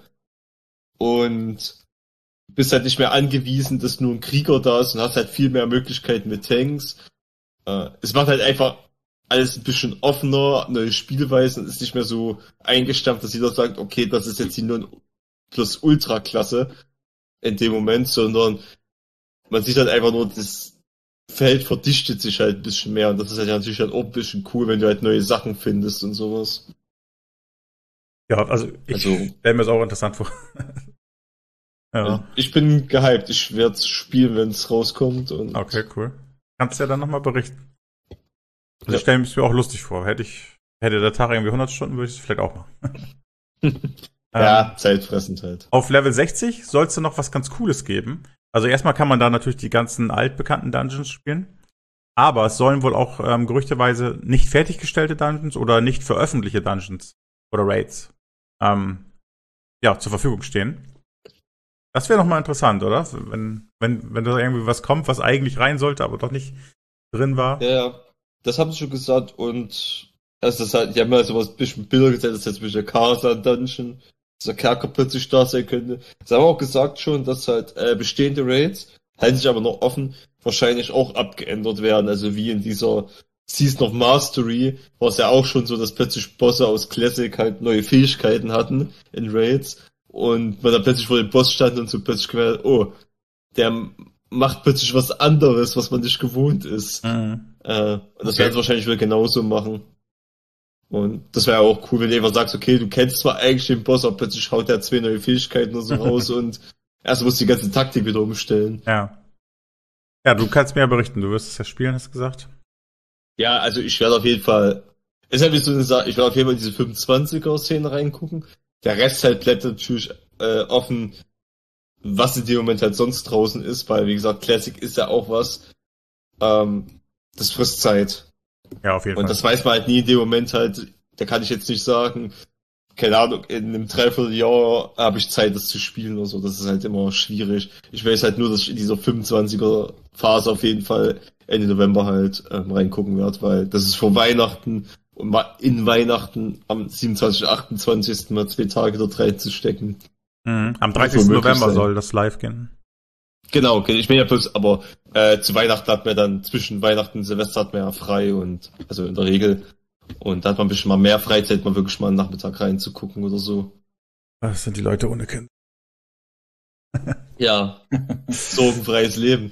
und du bist halt nicht mehr angewiesen, dass nur ein Krieger da ist und hast halt viel mehr Möglichkeiten mit Tanks. Äh, es macht halt einfach alles ein bisschen offener, neue Spielweisen, ist nicht mehr so eingestampft, dass jeder sagt, okay, das ist jetzt die non plus Ultra Klasse in dem Moment, sondern man sieht halt einfach nur, das Feld verdichtet sich halt ein bisschen mehr und das ist halt natürlich halt auch ein bisschen cool, wenn du halt neue Sachen findest und sowas. Ja, also ich Also- stelle mir das auch interessant vor. ja. Ja, ich bin gehypt, ich werde es spielen, wenn es rauskommt und Okay, cool. Kannst ja dann nochmal berichten. Also Ja. ich stelle es mir auch lustig vor. Hätte ich, hätte der Tag irgendwie hundert Stunden, würde ich es vielleicht auch machen. ja, Ähm, zeitfressend halt. auf Level sechzig soll es noch was ganz Cooles geben. Also erstmal kann man da natürlich die ganzen altbekannten Dungeons spielen. Aber es sollen wohl auch ähm, gerüchteweise nicht fertiggestellte Dungeons oder nicht veröffentlichte Dungeons oder Raids ähm, ja, zur Verfügung stehen. Das wäre noch mal interessant, oder? Wenn, wenn, wenn da irgendwie was kommt, was eigentlich rein sollte, aber doch nicht drin war. Ja, ja, das haben sie schon gesagt und das ist halt, die haben ja sowas ein bisschen Bilder gezeigt, dass jetzt mit der Kasa Dungeon, dass der Kerker plötzlich da sein könnte. Sie haben auch gesagt schon, dass halt äh, bestehende Raids, halten sich aber noch offen, wahrscheinlich auch abgeändert werden, also wie in dieser Season of Mastery, war es ja auch schon so, dass plötzlich Bosse aus Classic halt neue Fähigkeiten hatten in Raids und man dann plötzlich vor dem Boss stand und so plötzlich gemerkt, oh, der macht plötzlich was anderes, was man nicht gewohnt ist. Mhm. Äh, und das Okay. werden sie wahrscheinlich wieder genauso machen. Und das wäre auch cool, wenn du einfach sagst, okay, du kennst zwar eigentlich den Boss, aber plötzlich haut der zwei neue Fähigkeiten oder so raus und erst musst du die ganze Taktik wieder umstellen. Ja. Ja, du kannst mir ja berichten, du wirst es ja spielen, hast du gesagt. Ja, also ich werde auf jeden Fall, ist halt wie so eine Sache, ich werde auf jeden Fall in diese fünfundzwanziger-Szene reingucken. Der Rest halt bleibt natürlich äh, offen, was in dem Moment halt sonst draußen ist, weil wie gesagt, Classic ist ja auch was, ähm, das frisst Zeit. Ja, auf jeden Und Fall. das weiß man halt nie in dem Moment halt, da kann ich jetzt nicht sagen, keine Ahnung, in einem Dreivierteljahr habe ich Zeit, das zu spielen oder so. Das ist halt immer schwierig. Ich weiß halt nur, dass ich in dieser fünfundzwanziger-Phase auf jeden Fall Ende November halt ähm, reingucken werde, weil das ist vor Weihnachten und mal in Weihnachten am siebenundzwanzigsten achtundzwanzigsten mal zwei Tage dort reinzustecken. Mhm. Am dreißigsten möglich November sein. soll das live gehen. Genau, okay, ich bin ja bloß, aber äh, zu Weihnachten hat man dann, zwischen Weihnachten und Silvester hat man ja frei und, also in der Regel. Und da hat man ein bisschen mal mehr Freizeit, mal wirklich mal einen Nachmittag reinzugucken oder so. Das sind die Leute ohne Kind. Ja, sorgenfreies Leben.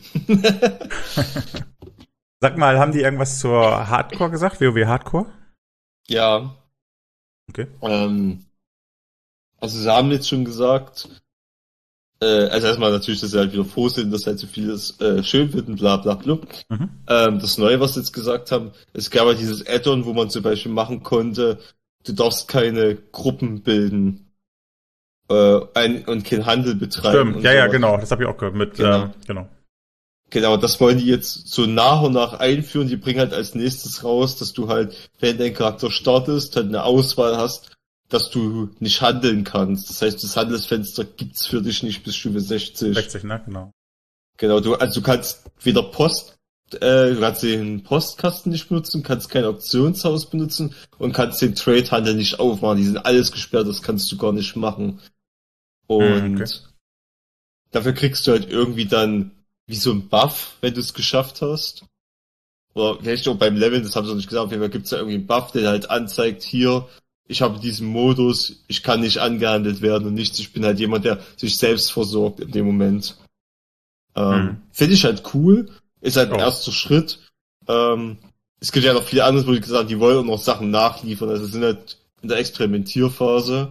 Sag mal, haben die irgendwas zur Hardcore gesagt? WoW Hardcore? Ja. Okay. Ähm, also sie haben jetzt schon gesagt, äh, also erstmal natürlich, dass sie halt wieder froh sind, dass halt so vieles äh, schön wird und bla bla bla. Mhm. Ähm, das Neue, was sie jetzt gesagt haben, es gab halt dieses Add-on, wo man zum Beispiel machen konnte, du darfst keine Gruppen bilden äh, ein, und keinen Handel betreiben. Stimmt, und ja, ja, sowas. genau, das habe ich auch gehört mit, Genau. ähm, genau. Genau, das wollen die jetzt so nach und nach einführen. Die bringen halt als nächstes raus, dass du halt, wenn dein Charakter startest, halt eine Auswahl hast, dass du nicht handeln kannst. Das heißt, das Handelsfenster gibt's für dich nicht bis Stufe sechzig. sechzig, ne, genau. Genau, du, also du kannst weder Post, äh, du kannst den Postkasten nicht benutzen, kannst kein Auktionshaus benutzen und kannst den Trade-Handel nicht aufmachen. Die sind alles gesperrt, das kannst du gar nicht machen. Und Hm, okay. dafür kriegst du halt irgendwie dann wie so ein Buff, wenn du es geschafft hast. Oder vielleicht auch beim Leveln, das haben sie noch nicht gesagt, auf jeden Fall gibt es da irgendwie einen Buff, der halt anzeigt, hier, ich habe diesen Modus, ich kann nicht angehandelt werden und nichts, ich bin halt jemand, der sich selbst versorgt in dem Moment. Ähm, Hm. Finde ich halt cool, ist halt ein Oh. erster Schritt. Ähm, es gibt ja noch viele andere, wo die gesagt haben, die wollen auch noch Sachen nachliefern, also sind halt in der Experimentierphase.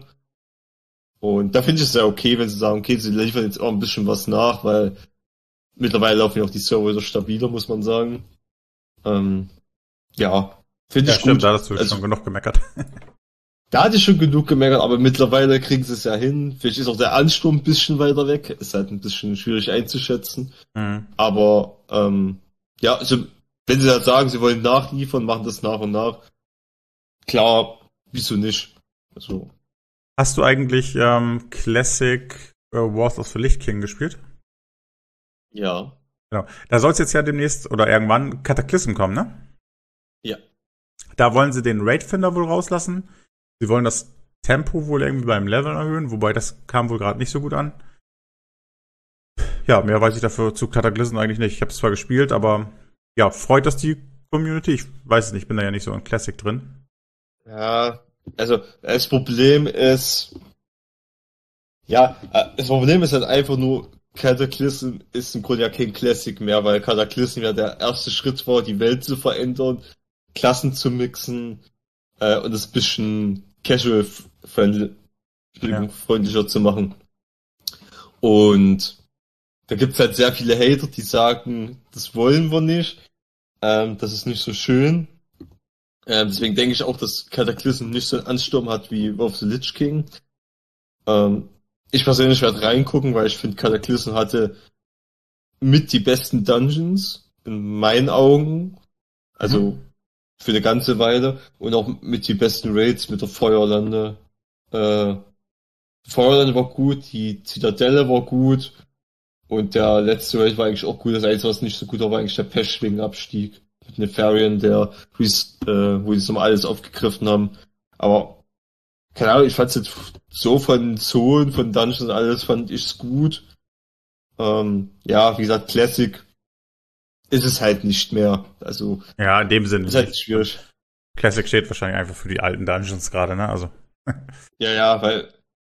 Und da finde ich es ja okay, wenn sie sagen, okay, sie liefern jetzt auch ein bisschen was nach, weil mittlerweile laufen ja auch die Server wieder stabiler, muss man sagen. Ähm, ja, finde Ja, ich stimmt, gut. da hast du Also, schon genug gemeckert. da hatte ich schon genug gemeckert, aber mittlerweile kriegen sie es ja hin. Vielleicht ist auch der Ansturm ein bisschen weiter weg. Ist halt ein bisschen schwierig einzuschätzen. Hm. Aber ähm, ja, also wenn sie halt sagen, sie wollen nachliefern, machen das nach und nach. Klar, wieso nicht? Also, Hast du eigentlich ähm, Classic äh, Wars of the Lich King gespielt? ja. Genau. Da soll es jetzt ja demnächst oder irgendwann Cataclysm kommen, ne? Ja. Da wollen sie den Raid-Finder wohl rauslassen. Sie wollen das Tempo wohl irgendwie beim Level erhöhen, wobei das kam wohl gerade nicht so gut an. Ja, mehr weiß ich dafür zu Cataclysm eigentlich nicht. Ich habe es zwar gespielt, aber ja, freut das die Community? Ich weiß es nicht, ich bin da ja nicht so in Classic drin. Ja, also das Problem ist, ja, äh, das Problem ist halt einfach nur, Cataclysm ist im Grunde ja kein Classic mehr, weil Cataclysm ja der erste Schritt war, die Welt zu verändern, Klassen zu mixen äh, und es ein bisschen casual-friendly, Ja. freundlicher zu machen. Und da gibt's halt sehr viele Hater, die sagen, das wollen wir nicht, ähm, das ist nicht so schön. Ähm, deswegen denke ich auch, dass Cataclysm nicht so einen Ansturm hat wie War of the Lich King. Ähm, ich persönlich werde reingucken, weil ich finde, Cataclysm hatte mit die besten Dungeons, in meinen Augen. Also Mhm. für eine ganze Weile. Und auch mit die besten Raids mit der Feuerlande. Äh, Feuerlande war gut, die Zitadelle war gut. Und der letzte Raid war eigentlich auch gut. Das Einzige, was nicht so gut war, war eigentlich der Pechschwingen-Abstieg. Mit Nefarian, der, äh, wo die es nochmal alles aufgegriffen haben. Aber keine Ahnung, ich fand's jetzt so von Zonen, von Dungeons und alles fand ich's gut. Ähm, ja, wie gesagt, Classic ist es halt nicht mehr. Also, Ja, in dem Sinne. ist halt nicht. schwierig. Classic steht wahrscheinlich einfach für die alten Dungeons gerade, ne? Also. Ja, ja, weil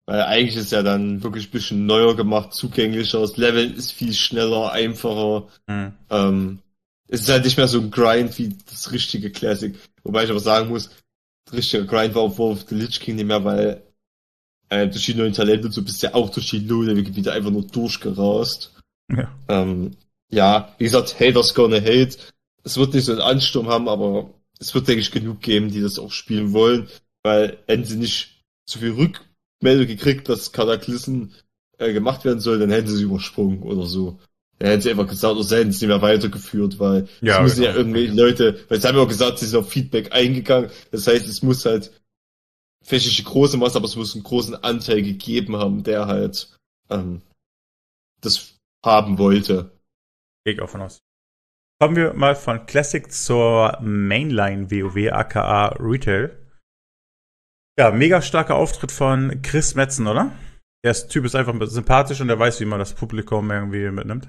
Weil eigentlich ist ja dann wirklich ein bisschen neuer gemacht, zugänglicher. Das Level ist viel schneller, einfacher. Mhm. Ähm, es ist halt nicht mehr so ein Grind wie das richtige Classic. Wobei ich aber sagen muss, das richtige Grind war auf War of the Lich King nicht mehr, weil äh, durch die neuen Talente, du bist ja auch durch die Low-Level-Gebiete einfach nur durchgerast. Ja. Ähm, ja, wie gesagt, Haters gonna hate. Es wird nicht so einen Ansturm haben, aber es wird, denke ich, genug geben, die das auch spielen wollen, weil hätten sie nicht zu viel Rückmeldung gekriegt, dass Kataklysmen äh, gemacht werden soll, dann hätten sie es übersprungen oder so. Dann hätten sie einfach gesagt, oder hätten sie nicht mehr weitergeführt, weil Ja, es müssen genau. ja irgendwie Leute, weil sie haben ja auch gesagt, sie sind auf Feedback eingegangen, das heißt, es muss halt vielleicht nicht die große Masse, aber es muss einen großen Anteil gegeben haben, der halt ähm, das haben wollte. Gehe ich auch von aus. Kommen wir mal von Classic zur Mainline WoW, aka Retail. Ja, mega starker Auftritt von Chris Metzen, oder? Der ist, Typ ist einfach sympathisch und der weiß, wie man das Publikum irgendwie mitnimmt.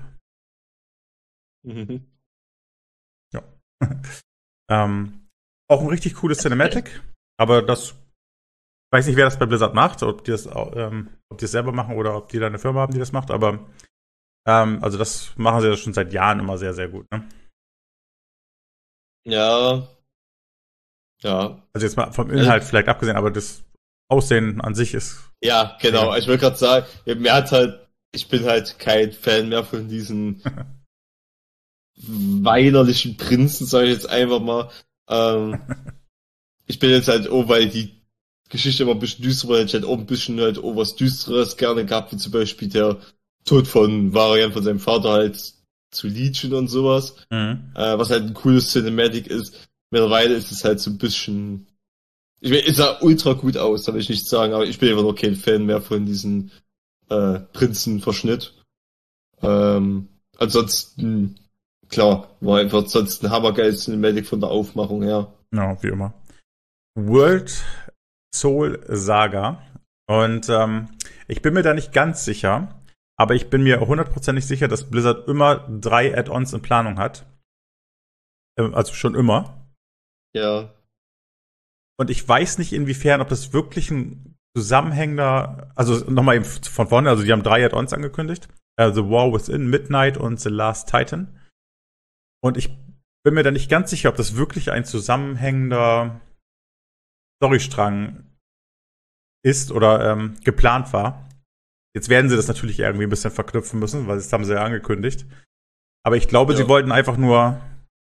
Mhm. Ja. ähm, auch ein richtig cooles Cinematic, aber das, ich weiß nicht, wer das bei Blizzard macht, ob die das, ähm, ob die es selber machen oder ob die da eine Firma haben, die das macht, aber ähm, also das machen sie ja schon seit Jahren immer sehr, sehr gut, ne? Ja. Ja. Also jetzt mal vom Inhalt Also, vielleicht abgesehen, aber das Aussehen an sich ist. ja, genau. Ja. Ich wollte gerade sagen, mir hat halt, ich bin halt kein Fan mehr von diesen weinerlichen Prinzen, sage ich jetzt einfach mal. Ähm, ich bin jetzt halt, oh, weil die Geschichte immer ein bisschen düster war, hätte ich halt auch ein bisschen halt oh, was Düsteres gerne gehabt, wie zum Beispiel der Tod von Varian von seinem Vater halt zu Legion und sowas. Mhm. Äh, was halt ein cooles Cinematic ist. Mittlerweile ist es halt so ein bisschen, ich meine, es sah ultra gut aus, da will ich nicht sagen, aber ich bin einfach noch kein Fan mehr von diesem äh, Prinzenverschnitt. Ähm, ansonsten, klar, war einfach sonst ein hammergeiles Cinematic von der Aufmachung her. Ja, wie immer. World Soul Saga. Und ähm, ich bin mir da nicht ganz sicher, aber ich bin mir hundertprozentig sicher, dass Blizzard immer drei Add-ons in Planung hat. Ähm, also schon immer. Ja. Und ich weiß nicht, inwiefern, ob das wirklich ein zusammenhängender, also nochmal eben von vorne, also die haben drei Add-ons angekündigt. Uh, The War Within, Midnight und The Last Titan. Und ich bin mir da nicht ganz sicher, ob das wirklich ein zusammenhängender Storystrang ist oder ähm, geplant war. Jetzt werden sie das natürlich irgendwie ein bisschen verknüpfen müssen, weil das haben sie ja angekündigt. Aber ich glaube, Ja. sie wollten einfach nur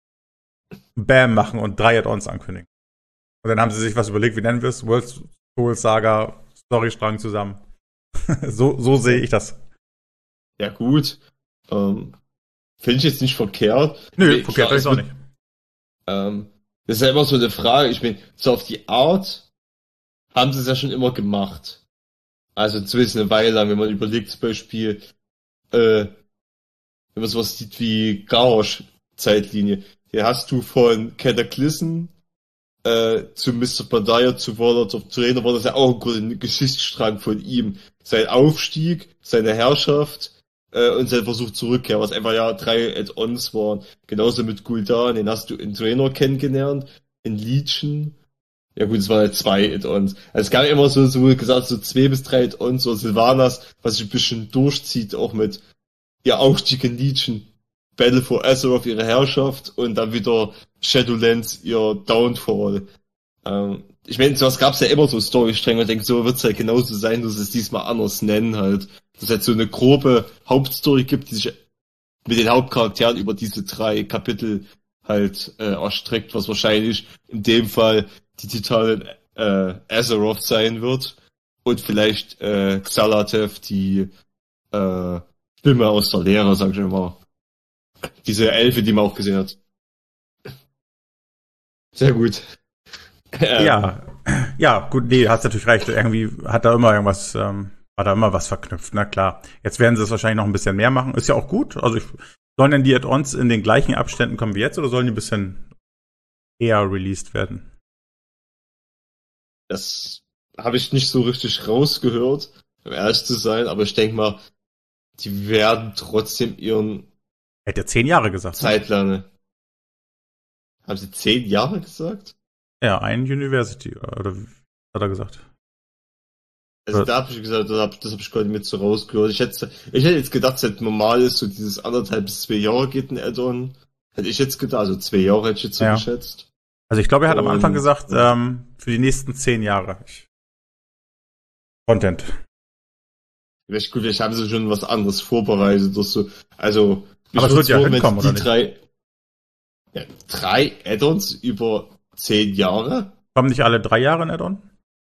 Bam machen und drei Add-ons ankündigen. Und dann haben sie sich was überlegt, wie nennen wir es? World Soul Saga, Storystrang zusammen. so, so sehe ich das. Ja, gut. Ähm, finde ich jetzt nicht verkehrt. Nö, Nee, verkehrt klar, ist es auch wird- nicht. Ähm, das ist ja immer so eine Frage. Ich meine, so auf die Art haben sie es ja schon immer gemacht. Also zumindest eine Weile lang, wenn man überlegt, zum Beispiel, äh, wenn man sowas sieht wie Garrosh-Zeitlinie. Hier hast du von Cataclysm äh, zu Mister Pandaria zu Warlords of Trainer, war das ja auch im Grunde ein Geschichtsstrang von ihm. Sein Aufstieg, seine Herrschaft äh, und sein Versuch zurückkehr, was einfach ja drei Add-ons waren. Genauso mit Gul'dan, den hast du in Trainer kennengelernt, in Legion. Ja gut, es waren halt zwei Add-ons. Also es gab immer so, so gesagt, so zwei bis drei Add-ons, so Sylvanas, was sich ein bisschen durchzieht, auch mit ihr Aufstieg in Legion, Battle for Azeroth, ihre Herrschaft und dann wieder Shadowlands, ihr Downfall. Ähm, ich meine, sowas gab's ja immer so Storystränge und denke, so wird's halt genauso sein, dass es diesmal anders nennen halt. Dass es halt so eine grobe Hauptstory gibt, die sich mit den Hauptcharakteren über diese drei Kapitel halt äh, erstreckt, was wahrscheinlich in dem Fall die Titanin äh, Azeroth sein wird und vielleicht äh, Xalatev, die äh, Stimme aus der Lehre, sag ich immer. Diese Elfe, die man auch gesehen hat. Sehr gut. Ähm, Ja, ja, gut, nee, hast natürlich recht. Irgendwie hat da immer irgendwas, ähm, hat da immer was verknüpft, na klar. Jetzt werden sie es wahrscheinlich noch ein bisschen mehr machen. Ist ja auch gut. Also ich, sollen denn die Add-ons in den gleichen Abständen kommen wie jetzt oder sollen die ein bisschen eher released werden? Das habe ich nicht so richtig rausgehört, um ehrlich zu sein, aber ich denke mal, die werden trotzdem ihren Er hat ja zehn Jahre gesagt. Ne? Zeitlange. Haben sie zehn Jahre gesagt? Ja, ein University, oder wie hat er gesagt? Also da habe ich gesagt, das habe das hab ich gerade mit so rausgehört. Ich hätte, ich hätte jetzt gedacht, seit normal ist, so dieses anderthalb bis zwei Jahre geht ein Add-on. Hätte ich jetzt gedacht, also zwei Jahre hätte ich jetzt so Ja. geschätzt. Also ich glaube, er hat am Und- Anfang gesagt, ähm, für die nächsten zehn Jahre. Content. Vielleicht, gut, vielleicht haben sie schon was anderes vorbereitet oder so. Also, mich Aber es wird würd's ja wundern, wenn hinkommen, die oder nicht? drei, ja, drei Add-ons über zehn Jahre? Kommen nicht alle drei Jahre ein Add-on?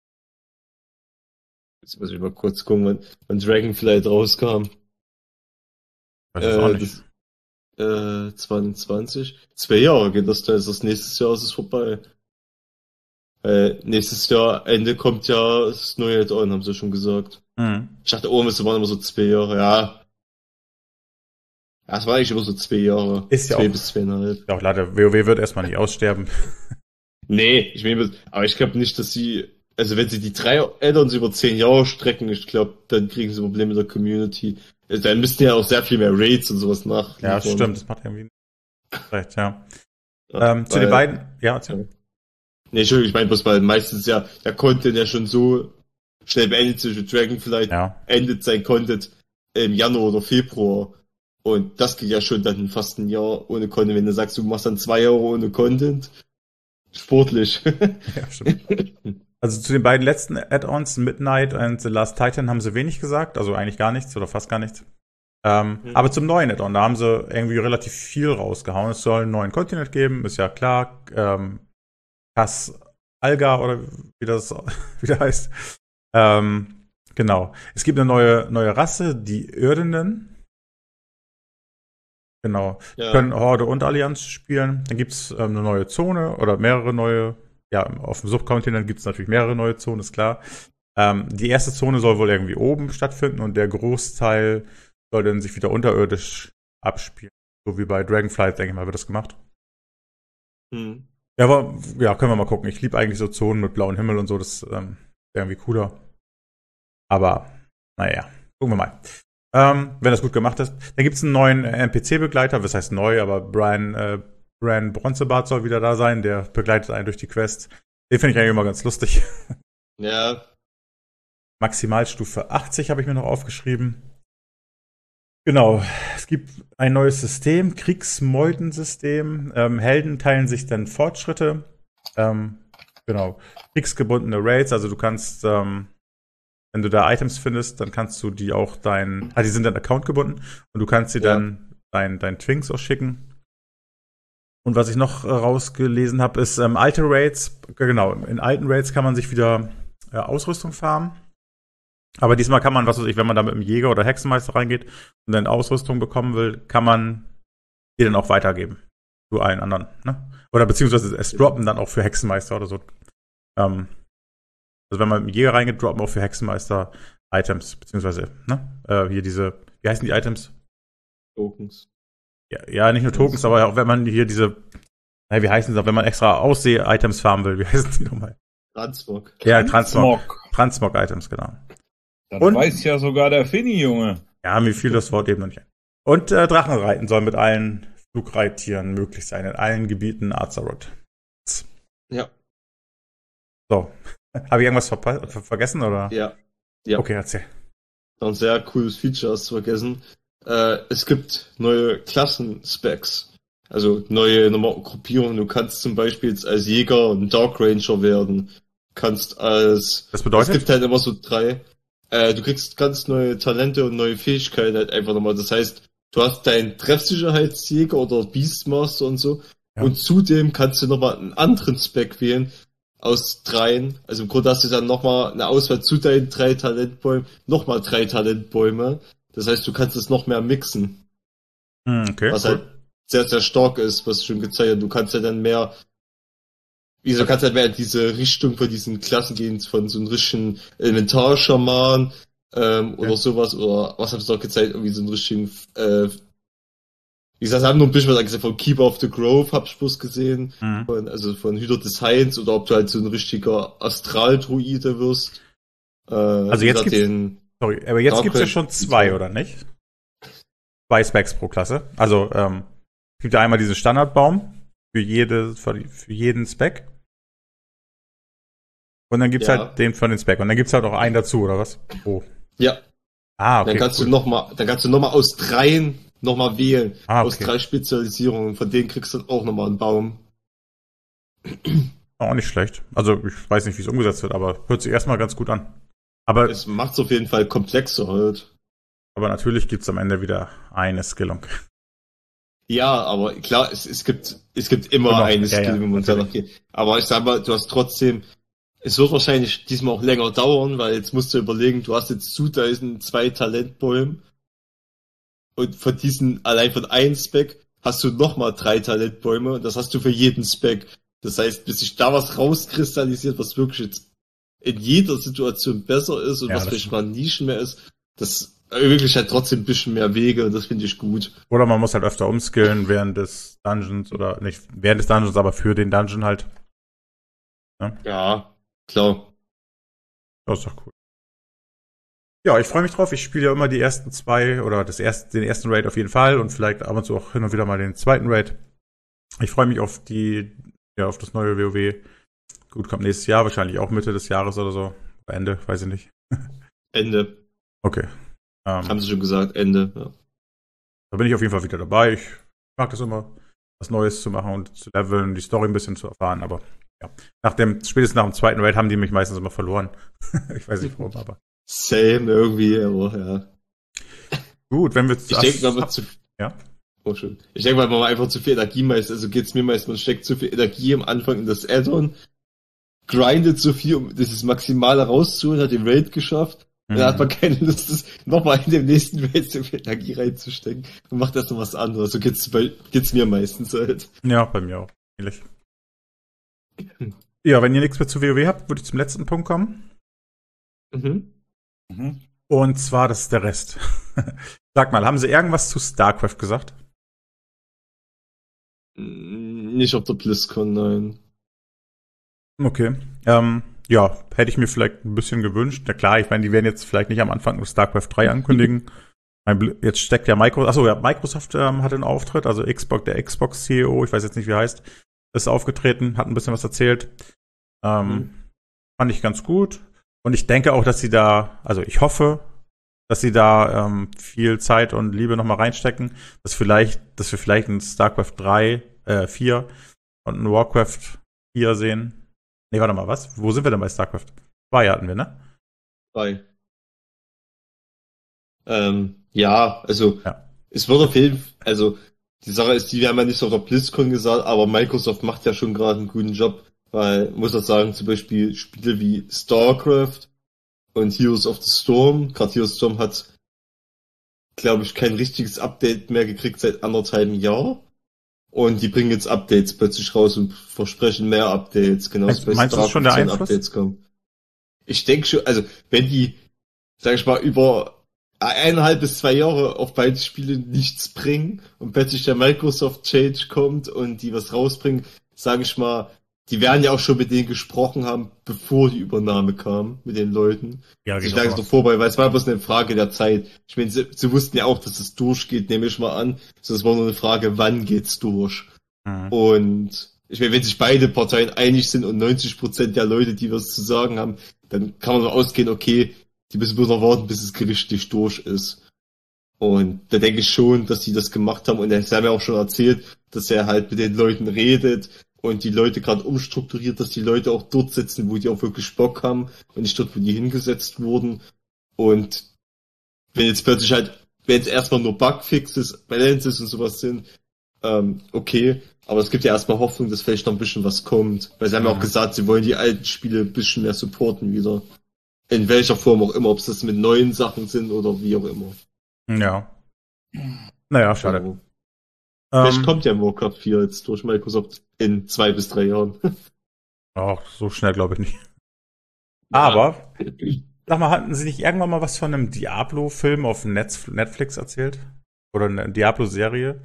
Jetzt muss ich mal kurz gucken, wann, wann Dragonflight rauskam. Weiß ich auch Äh, nicht. das, äh, zwanzig zwanzig. Zwei Jahre geht das, da ist das nächstes Jahr ist es vorbei. Äh, nächstes Jahr, Ende kommt ja das neue Add-on, haben sie schon gesagt. Mhm. Ich dachte, oben ist es immer so zwei Jahre, ja. Ja, es war eigentlich immer so zwei Jahre. Ist ja zwei auch- bis zweieinhalb. Ja, auch leider, WoW wird erstmal nicht aussterben. Nee, ich meine, aber ich glaube nicht, dass sie, also wenn sie die drei Add-ons über zehn Jahre strecken, ich glaube, dann kriegen sie Probleme mit der Community. Also, dann müssten ja auch sehr viel mehr Raids und sowas nach. Ja, stimmt, das macht irgendwie recht, ja. Ja, ähm, zu weil- den beiden, ja, erzähl. Nee, Entschuldigung, ich meine bloß, weil meistens ja der Content ja schon so schnell beendet ist. Mit Dragonflight Ja. endet sein Content im Januar oder Februar. Und das geht ja schon dann fast ein Jahr ohne Content. Wenn du sagst, du machst dann zwei Jahre ohne Content, sportlich. Ja, stimmt. Also zu den beiden letzten Add-ons, Midnight und The Last Titan, haben sie wenig gesagt, also eigentlich gar nichts oder fast gar nichts. Ähm, Mhm. Aber zum neuen Add-on, da haben sie irgendwie relativ viel rausgehauen. Es soll einen neuen Kontinent geben, ist ja klar. Ähm, Kas Alga oder wie das wieder heißt. Ähm, genau. Es gibt eine neue, neue Rasse, die Irdenen. Genau. Ja. Können Horde und Allianz spielen. Dann gibt's ähm, eine neue Zone oder mehrere neue. Ja, auf dem Subkontinent gibt's natürlich mehrere neue Zonen, ist klar. Ähm, die erste Zone soll wohl irgendwie oben stattfinden und der Großteil soll dann sich wieder unterirdisch abspielen. So wie bei Dragonflight, denke ich mal, wird das gemacht. Hm. Ja, aber ja, können wir mal gucken. Ich liebe eigentlich so Zonen mit blauem Himmel und so, das ähm, ist irgendwie cooler. Aber, naja, gucken wir mal. Ähm, wenn das gut gemacht ist. Dann gibt's einen neuen äh, N P C-Begleiter, was heißt neu, aber Brian, äh, Brian Bronzebart soll wieder da sein, der begleitet einen durch die Quest. Den finde ich eigentlich immer ganz lustig. Ja, Maximalstufe achtzig habe ich mir noch aufgeschrieben. Genau, es gibt ein neues System, Kriegsmeutensystem. Ähm, Helden teilen sich dann Fortschritte. Ähm, genau, kriegsgebundene Raids, also du kannst, ähm, wenn du da Items findest, dann kannst du die auch dein, ah, die sind dann Account gebunden und du kannst sie Ja. dann dein, dein Twinks auch schicken. Und was ich noch äh, rausgelesen habe, ist ähm, alte Raids, genau, in alten Raids kann man sich wieder äh, Ausrüstung farmen. Aber diesmal kann man, was weiß ich, wenn man da mit einem Jäger oder Hexenmeister reingeht und dann Ausrüstung bekommen will, kann man die dann auch weitergeben zu allen anderen. Ne? Oder beziehungsweise es droppen dann auch für Hexenmeister oder so. Ähm, also wenn man mit dem Jäger reingeht, droppen auch für Hexenmeister Items, beziehungsweise ne? äh, hier diese, wie heißen die Items? Tokens. Ja, ja, nicht nur Tokens, aber auch wenn man hier diese, naja, wie heißen sie, wenn man extra Ausseh-Items farmen will, wie heißen die nochmal? Transmog. Ja, Transmog. Smog. Transmog-Items, genau. Das Und- weiß ja sogar der Finny, Junge. Ja, mir fiel das Wort eben noch nicht ein. Und äh, Drachenreiten soll mit allen Flugreittieren möglich sein, in allen Gebieten Azeroth. Ja. So. Habe ich irgendwas verpa- ver vergessen, oder? Ja. Ja. Okay, erzähl. Noch ein sehr cooles Feature hast du vergessen. Äh, es gibt neue Klassen-Specs. Also neue normale Gruppierungen. Du kannst zum Beispiel jetzt als Jäger ein Dark Ranger werden. Kannst als... Das bedeutet? Es gibt halt immer so drei. Äh, du kriegst ganz neue Talente und neue Fähigkeiten halt einfach nochmal. Das heißt, du hast deinen Treffsicherheitsjäger oder Beastmaster und so. Ja. Und zudem kannst du nochmal einen anderen Spec wählen aus dreien. Also im Grunde hast du dann nochmal eine Auswahl zu deinen drei Talentbäumen, nochmal drei Talentbäume. Das heißt, du kannst es noch mehr mixen. Hm, okay. Was cool. halt sehr, sehr stark ist, was schon gezeigt hat. Du kannst ja dann mehr, wieso kannst halt mehr in diese Richtung von diesen Klassen gehen, von so einem richtigen Elementarschaman, ähm, Okay. oder sowas, oder was haben sie doch gezeigt, irgendwie so einen richtigen, äh, wie gesagt, sie haben nur ein bisschen was gesagt von Keeper of the Grove, hab ich bloß gesehen, Mhm. von, also von Hüter des Hains, oder ob du halt so ein richtiger Astraldruide wirst. Äh, also jetzt gesagt, gibt's- den, Sorry, aber jetzt Dark gibt's ja Ranger- schon zwei, oder nicht? Zwei Specs pro Klasse. Also, ähm, es gibt ja einmal diesen Standardbaum für jede, für, die, für jeden Spec. Und dann gibt's Ja. halt den von den Spec. Und dann gibt's halt auch einen dazu, oder was? Oh. Ja, Ah, okay. dann kannst cool. du noch mal, dann kannst du noch mal aus dreien noch mal wählen. Ah, Aus okay. drei Spezialisierungen. Von denen kriegst du dann auch noch mal einen Baum. Auch nicht schlecht. Also ich weiß nicht, wie es umgesetzt wird, aber hört sich erstmal ganz gut an. Aber, Es macht's auf jeden Fall komplexer halt. aber natürlich gibt's am Ende wieder eine Skillung. Ja, aber klar, es, es gibt, es gibt immer Immer, eine ja, Skill, ja, wenn man danach geht. Aber ich sag mal, du hast trotzdem, es wird wahrscheinlich diesmal auch länger dauern, weil jetzt musst du überlegen, du hast jetzt zu deinen zwei Talentbäumen und von diesen, allein von einem Spec, hast du nochmal drei Talentbäume und das hast du für jeden Spec. Das heißt, bis sich da was rauskristallisiert, was wirklich jetzt in jeder Situation besser ist und Ja, was das vielleicht stimmt. mal ein Nischen mehr ist, das ermöglicht halt trotzdem ein bisschen mehr Wege und das finde ich gut. Oder man muss halt öfter umskillen während des Dungeons oder nicht während des Dungeons, aber für den Dungeon halt. Ja, klar. Das ist doch cool. Ja, ich freue mich drauf. Ich spiele ja immer die ersten zwei oder das erste, den ersten Raid auf jeden Fall und vielleicht ab und zu auch hin und wieder mal den zweiten Raid. Ich freue mich auf die, ja, auf das neue WoW. Gut, kommt nächstes Jahr, wahrscheinlich auch Mitte des Jahres oder so. Ende, weiß ich nicht. Ende. Okay. Ähm, Haben sie schon gesagt, Ende. Ja. Da bin ich auf jeden Fall wieder dabei. Ich mag das immer, was Neues zu machen und zu leveln, die Story ein bisschen zu erfahren, aber ja. Nach dem, spätestens nach dem zweiten Raid haben die mich meistens immer verloren. Ich weiß nicht warum, aber. Same irgendwie, aber ja. Gut, wenn wir Ich denke, wenn man zu, ja. oh, schön. Ich denke, weil man einfach zu viel Energie meist, also geht's mir meist, man steckt zu viel Energie am Anfang in das Add-on, grindet so viel, um dieses Maximale rauszuholen, hat den Raid geschafft, Mhm. dann hat man keine Lust, das nochmal in dem nächsten Raid so viel Energie reinzustecken und macht erst noch was anderes. So geht's bei, geht's mir meistens halt. Ja, bei mir auch. Ähnlich. Ja, wenn ihr nichts mehr zu WoW habt, würde ich zum letzten Punkt kommen. Mhm. Mhm. Und zwar, das ist der Rest. Sag mal, haben sie irgendwas zu StarCraft gesagt? Nicht auf der BlizzCon, nein. Okay. Ähm, ja, hätte ich mir vielleicht ein bisschen gewünscht. Na klar, ich meine, die werden jetzt vielleicht nicht am Anfang StarCraft drei ankündigen. Mein Bl- jetzt steckt ja Microsoft, achso, ja, Microsoft ähm, hat einen Auftritt, also Xbox, der Xbox-C E O, ich weiß jetzt nicht, wie er heißt, ist aufgetreten, hat ein bisschen was erzählt. Ähm, Mhm. Fand ich ganz gut. Und ich denke auch, dass sie da, also ich hoffe, dass sie da ähm, viel Zeit und Liebe nochmal reinstecken, dass vielleicht, dass wir vielleicht ein StarCraft drei, äh, vier und ein Warcraft vier sehen. Nee, warte mal, was? Wo sind wir denn bei StarCraft? Zwei hatten wir, ne? Bei. Ähm, ja, also, Ja. es wird auf jeden Fall, also, die Sache ist, die haben ja nicht so auf der BlizzCon gesagt, aber Microsoft macht ja schon gerade einen guten Job, weil, muss ich sagen, zum Beispiel Spiele wie StarCraft und Heroes of the Storm, gerade Heroes of the Storm hat, glaube ich, kein richtiges Update mehr gekriegt seit anderthalb Jahr. Und die bringen jetzt Updates plötzlich raus und versprechen mehr Updates, genauso Meinst- bei meinst du, das ist schon der zehn Einfluss? Updates kommen. Ich denke schon, also wenn die, sag ich mal, über eineinhalb bis zwei Jahre auf beide Spiele nichts bringen und plötzlich der Microsoft Change kommt und die was rausbringen, sage ich mal, die werden ja auch schon mit denen gesprochen haben, bevor die Übernahme kam, mit den Leuten. Ja, Ich geht lag doch so vorbei, weil es war bloß eine Frage der Zeit. Ich meine, sie, sie wussten ja auch, dass es durchgeht, nehme ich mal an. So, es war nur eine Frage, wann geht's durch? Mhm. Und ich meine, wenn sich beide Parteien einig sind und neunzig Prozent der Leute, die was zu sagen haben, dann kann man so ausgehen, okay, die müssen bloß noch warten, bis es gerichtlich durch ist. Und da denke ich schon, dass sie das gemacht haben. Und sie haben ja auch schon erzählt, dass er halt mit den Leuten redet und die Leute gerade umstrukturiert, dass die Leute auch dort sitzen, wo die auch wirklich Bock haben und nicht dort, wo die hingesetzt wurden. Und wenn jetzt plötzlich halt, wenn jetzt erstmal nur Bugfixes, Balances und sowas sind, ähm, okay, aber es gibt ja erstmal Hoffnung, dass vielleicht noch ein bisschen was kommt. Weil sie haben ja auch Mhm. gesagt, sie wollen die alten Spiele ein bisschen mehr supporten wieder. In welcher Form auch immer, ob es das mit neuen Sachen sind oder wie auch immer. Ja. Naja, schade. Also, vielleicht Ähm, kommt ja Warcraft vier jetzt durch Microsoft in zwei bis drei Jahren. auch so schnell glaube ich nicht. Aber, sag mal, hatten Sie nicht irgendwann mal was von einem Diablo-Film auf Netz, Netflix erzählt? Oder eine Diablo-Serie?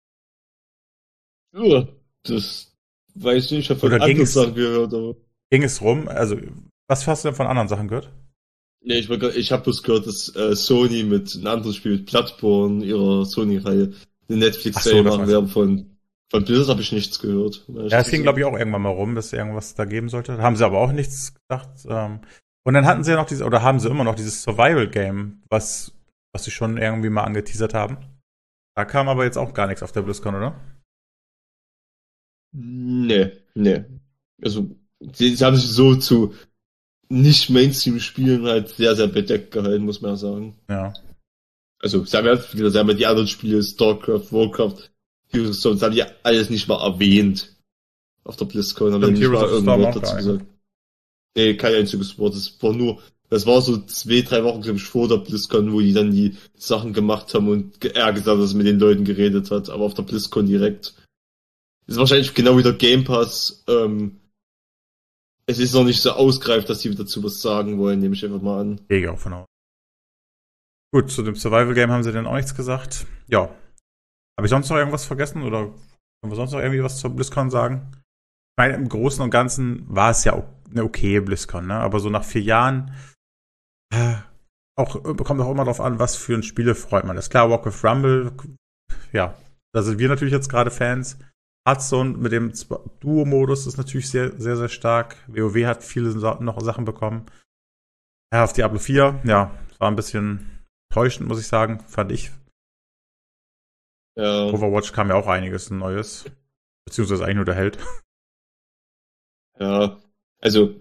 Ja, das weiß ich nicht, ich habe von Oder ging anderen es- Sachen gehört, aber. Ging es rum? Also, was hast du denn von anderen Sachen gehört? Nee, ich, wollt grad- ich habe bloß gehört, dass äh, Sony mit einem anderen Spiel mit Bloodborne ihrer Sony-Reihe eine Ach so, Netflix-Serie das machen meinst du. werden von Von Blizzard habe ich nichts gehört. Ja, es ging, glaube ich, auch irgendwann mal rum, dass es irgendwas da geben sollte. Da haben sie aber auch nichts gedacht. Ähm, und dann hatten sie ja noch dieses, oder haben sie immer noch dieses Survival-Game, was, was sie schon irgendwie mal angeteasert haben. Da kam aber jetzt auch gar nichts auf der BlizzCon, oder? Nee, nee. Also, sie, sie haben sich so zu nicht-Mainstream-Spielen halt sehr, sehr bedeckt gehalten, muss man ja sagen. Ja. Also, sie haben ja, sie haben ja die anderen Spiele, StarCraft, Warcraft, Heroes of Storm, das haben die ja alles nicht mal erwähnt. Auf der BlizzCon haben wir nicht mal irgendein Wort dazu gesagt. Nee, kein einziges Wort. Das war nur, das war so zwei, drei Wochen, glaube ich, vor der BlizzCon, wo die dann die Sachen gemacht haben und er gesagt hat, dass er mit den Leuten geredet hat, aber auf der BlizzCon direkt. Das ist wahrscheinlich genau wie der Game Pass, ähm, es ist noch nicht so ausgereift, dass die dazu was sagen wollen, nehme ich einfach mal an. Gehe ich auch von aus. Gut, zu dem Survival-Game haben sie dann auch nichts gesagt. Ja. Habe ich sonst noch irgendwas vergessen oder können wir sonst noch irgendwie was zur BlizzCon sagen? Ich meine, im Großen und Ganzen war es ja eine okaye BlizzCon, ne? Aber so nach vier Jahren äh, auch, kommt auch immer drauf an, was für ein Spielefreund man ist. Klar, Walk of Rumble, ja, da sind wir natürlich jetzt gerade Fans. Hearthstone mit dem Duo-Modus ist natürlich sehr, sehr, sehr stark. WoW hat viele noch Sachen bekommen. Ja, auf Diablo vier, ja, war ein bisschen täuschend, muss ich sagen, fand ich. Ja. Overwatch kam ja auch einiges Neues. Beziehungsweise eigentlich nur der Held. Ja, also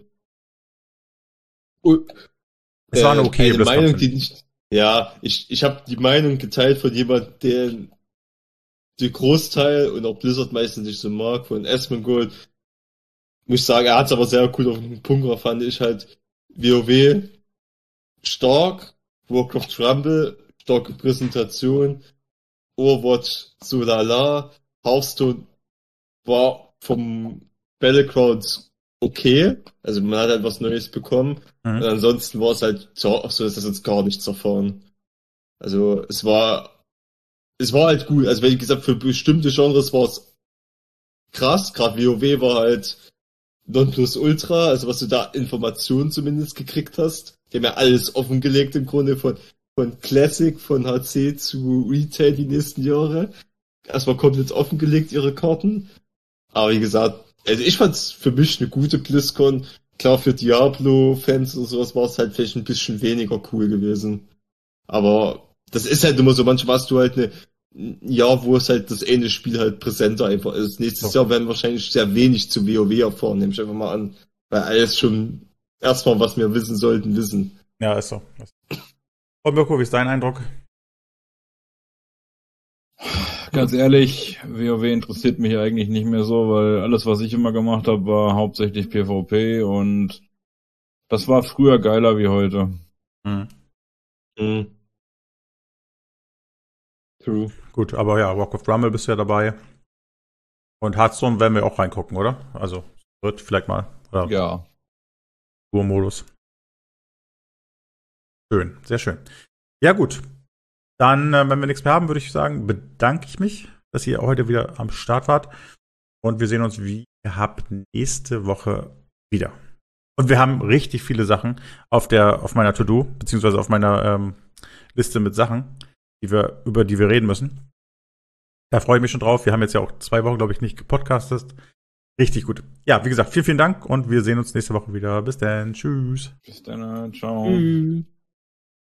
uh, es war eine okay eine Meinung, die nicht. Ja, ich, ich habe die Meinung geteilt von jemandem, der den Großteil und auch Blizzard meistens nicht so mag, von Asmongold. Muss ich sagen, er hat es aber sehr cool auf den Punkt gebracht, fand ich halt. WoW stark, Warcraft Rumble, starke Präsentation, Overwatch so lala, Hearthstone war vom Battlegrounds okay, also man hat halt was Neues bekommen, mhm. Und ansonsten war es halt so, dass das jetzt gar nichts erfahren. Also es war, es war halt gut, also wie gesagt, für bestimmte Genres war es krass, gerade WoW war halt Nonplusultra, also was du da Informationen zumindest gekriegt hast. Die haben ja alles offengelegt im Grunde von, von Classic, von H C zu Retail die nächsten Jahre. Erstmal komplett offengelegt ihre Karten. Aber wie gesagt, also ich fand's für mich eine gute BlizzCon. Klar, für Diablo-Fans oder sowas war es halt vielleicht ein bisschen weniger cool gewesen. Aber das ist halt immer so, manchmal hast du halt eine, ein Jahr, wo es halt das eine Spiel halt präsenter einfach ist. Nächstes Jahr werden wahrscheinlich sehr wenig zu WoW erfahren, nehme ich einfach mal an. Weil alles schon erstmal, was wir wissen sollten, wissen. Ja, ist so. Und Mirko, wie ist dein Eindruck? Ganz ehrlich, WoW interessiert mich eigentlich nicht mehr so, weil alles, was ich immer gemacht habe, war hauptsächlich PvP und das war früher geiler wie heute. Mhm. Mhm. True. Gut, aber ja, Walk of Rumble bist du ja dabei. Und Hearthstone werden wir auch reingucken, oder? Also, wird vielleicht mal. Oder ja. Duo-Modus. Schön, sehr schön. Ja, gut. Dann, äh, wenn wir nichts mehr haben, würde ich sagen, bedanke ich mich, dass ihr heute wieder am Start wart. Und wir sehen uns wie gehabt nächste Woche wieder. Und wir haben richtig viele Sachen auf der, auf meiner To-Do, beziehungsweise auf meiner ähm, Liste mit Sachen, die wir, über die wir reden müssen. Da freue ich mich schon drauf. Wir haben jetzt ja auch zwei Wochen, glaube ich, nicht gepodcastet. Richtig gut. Ja, wie gesagt, vielen, vielen Dank und wir sehen uns nächste Woche wieder. Bis dann. Tschüss. Bis dann. Ciao. Mhm.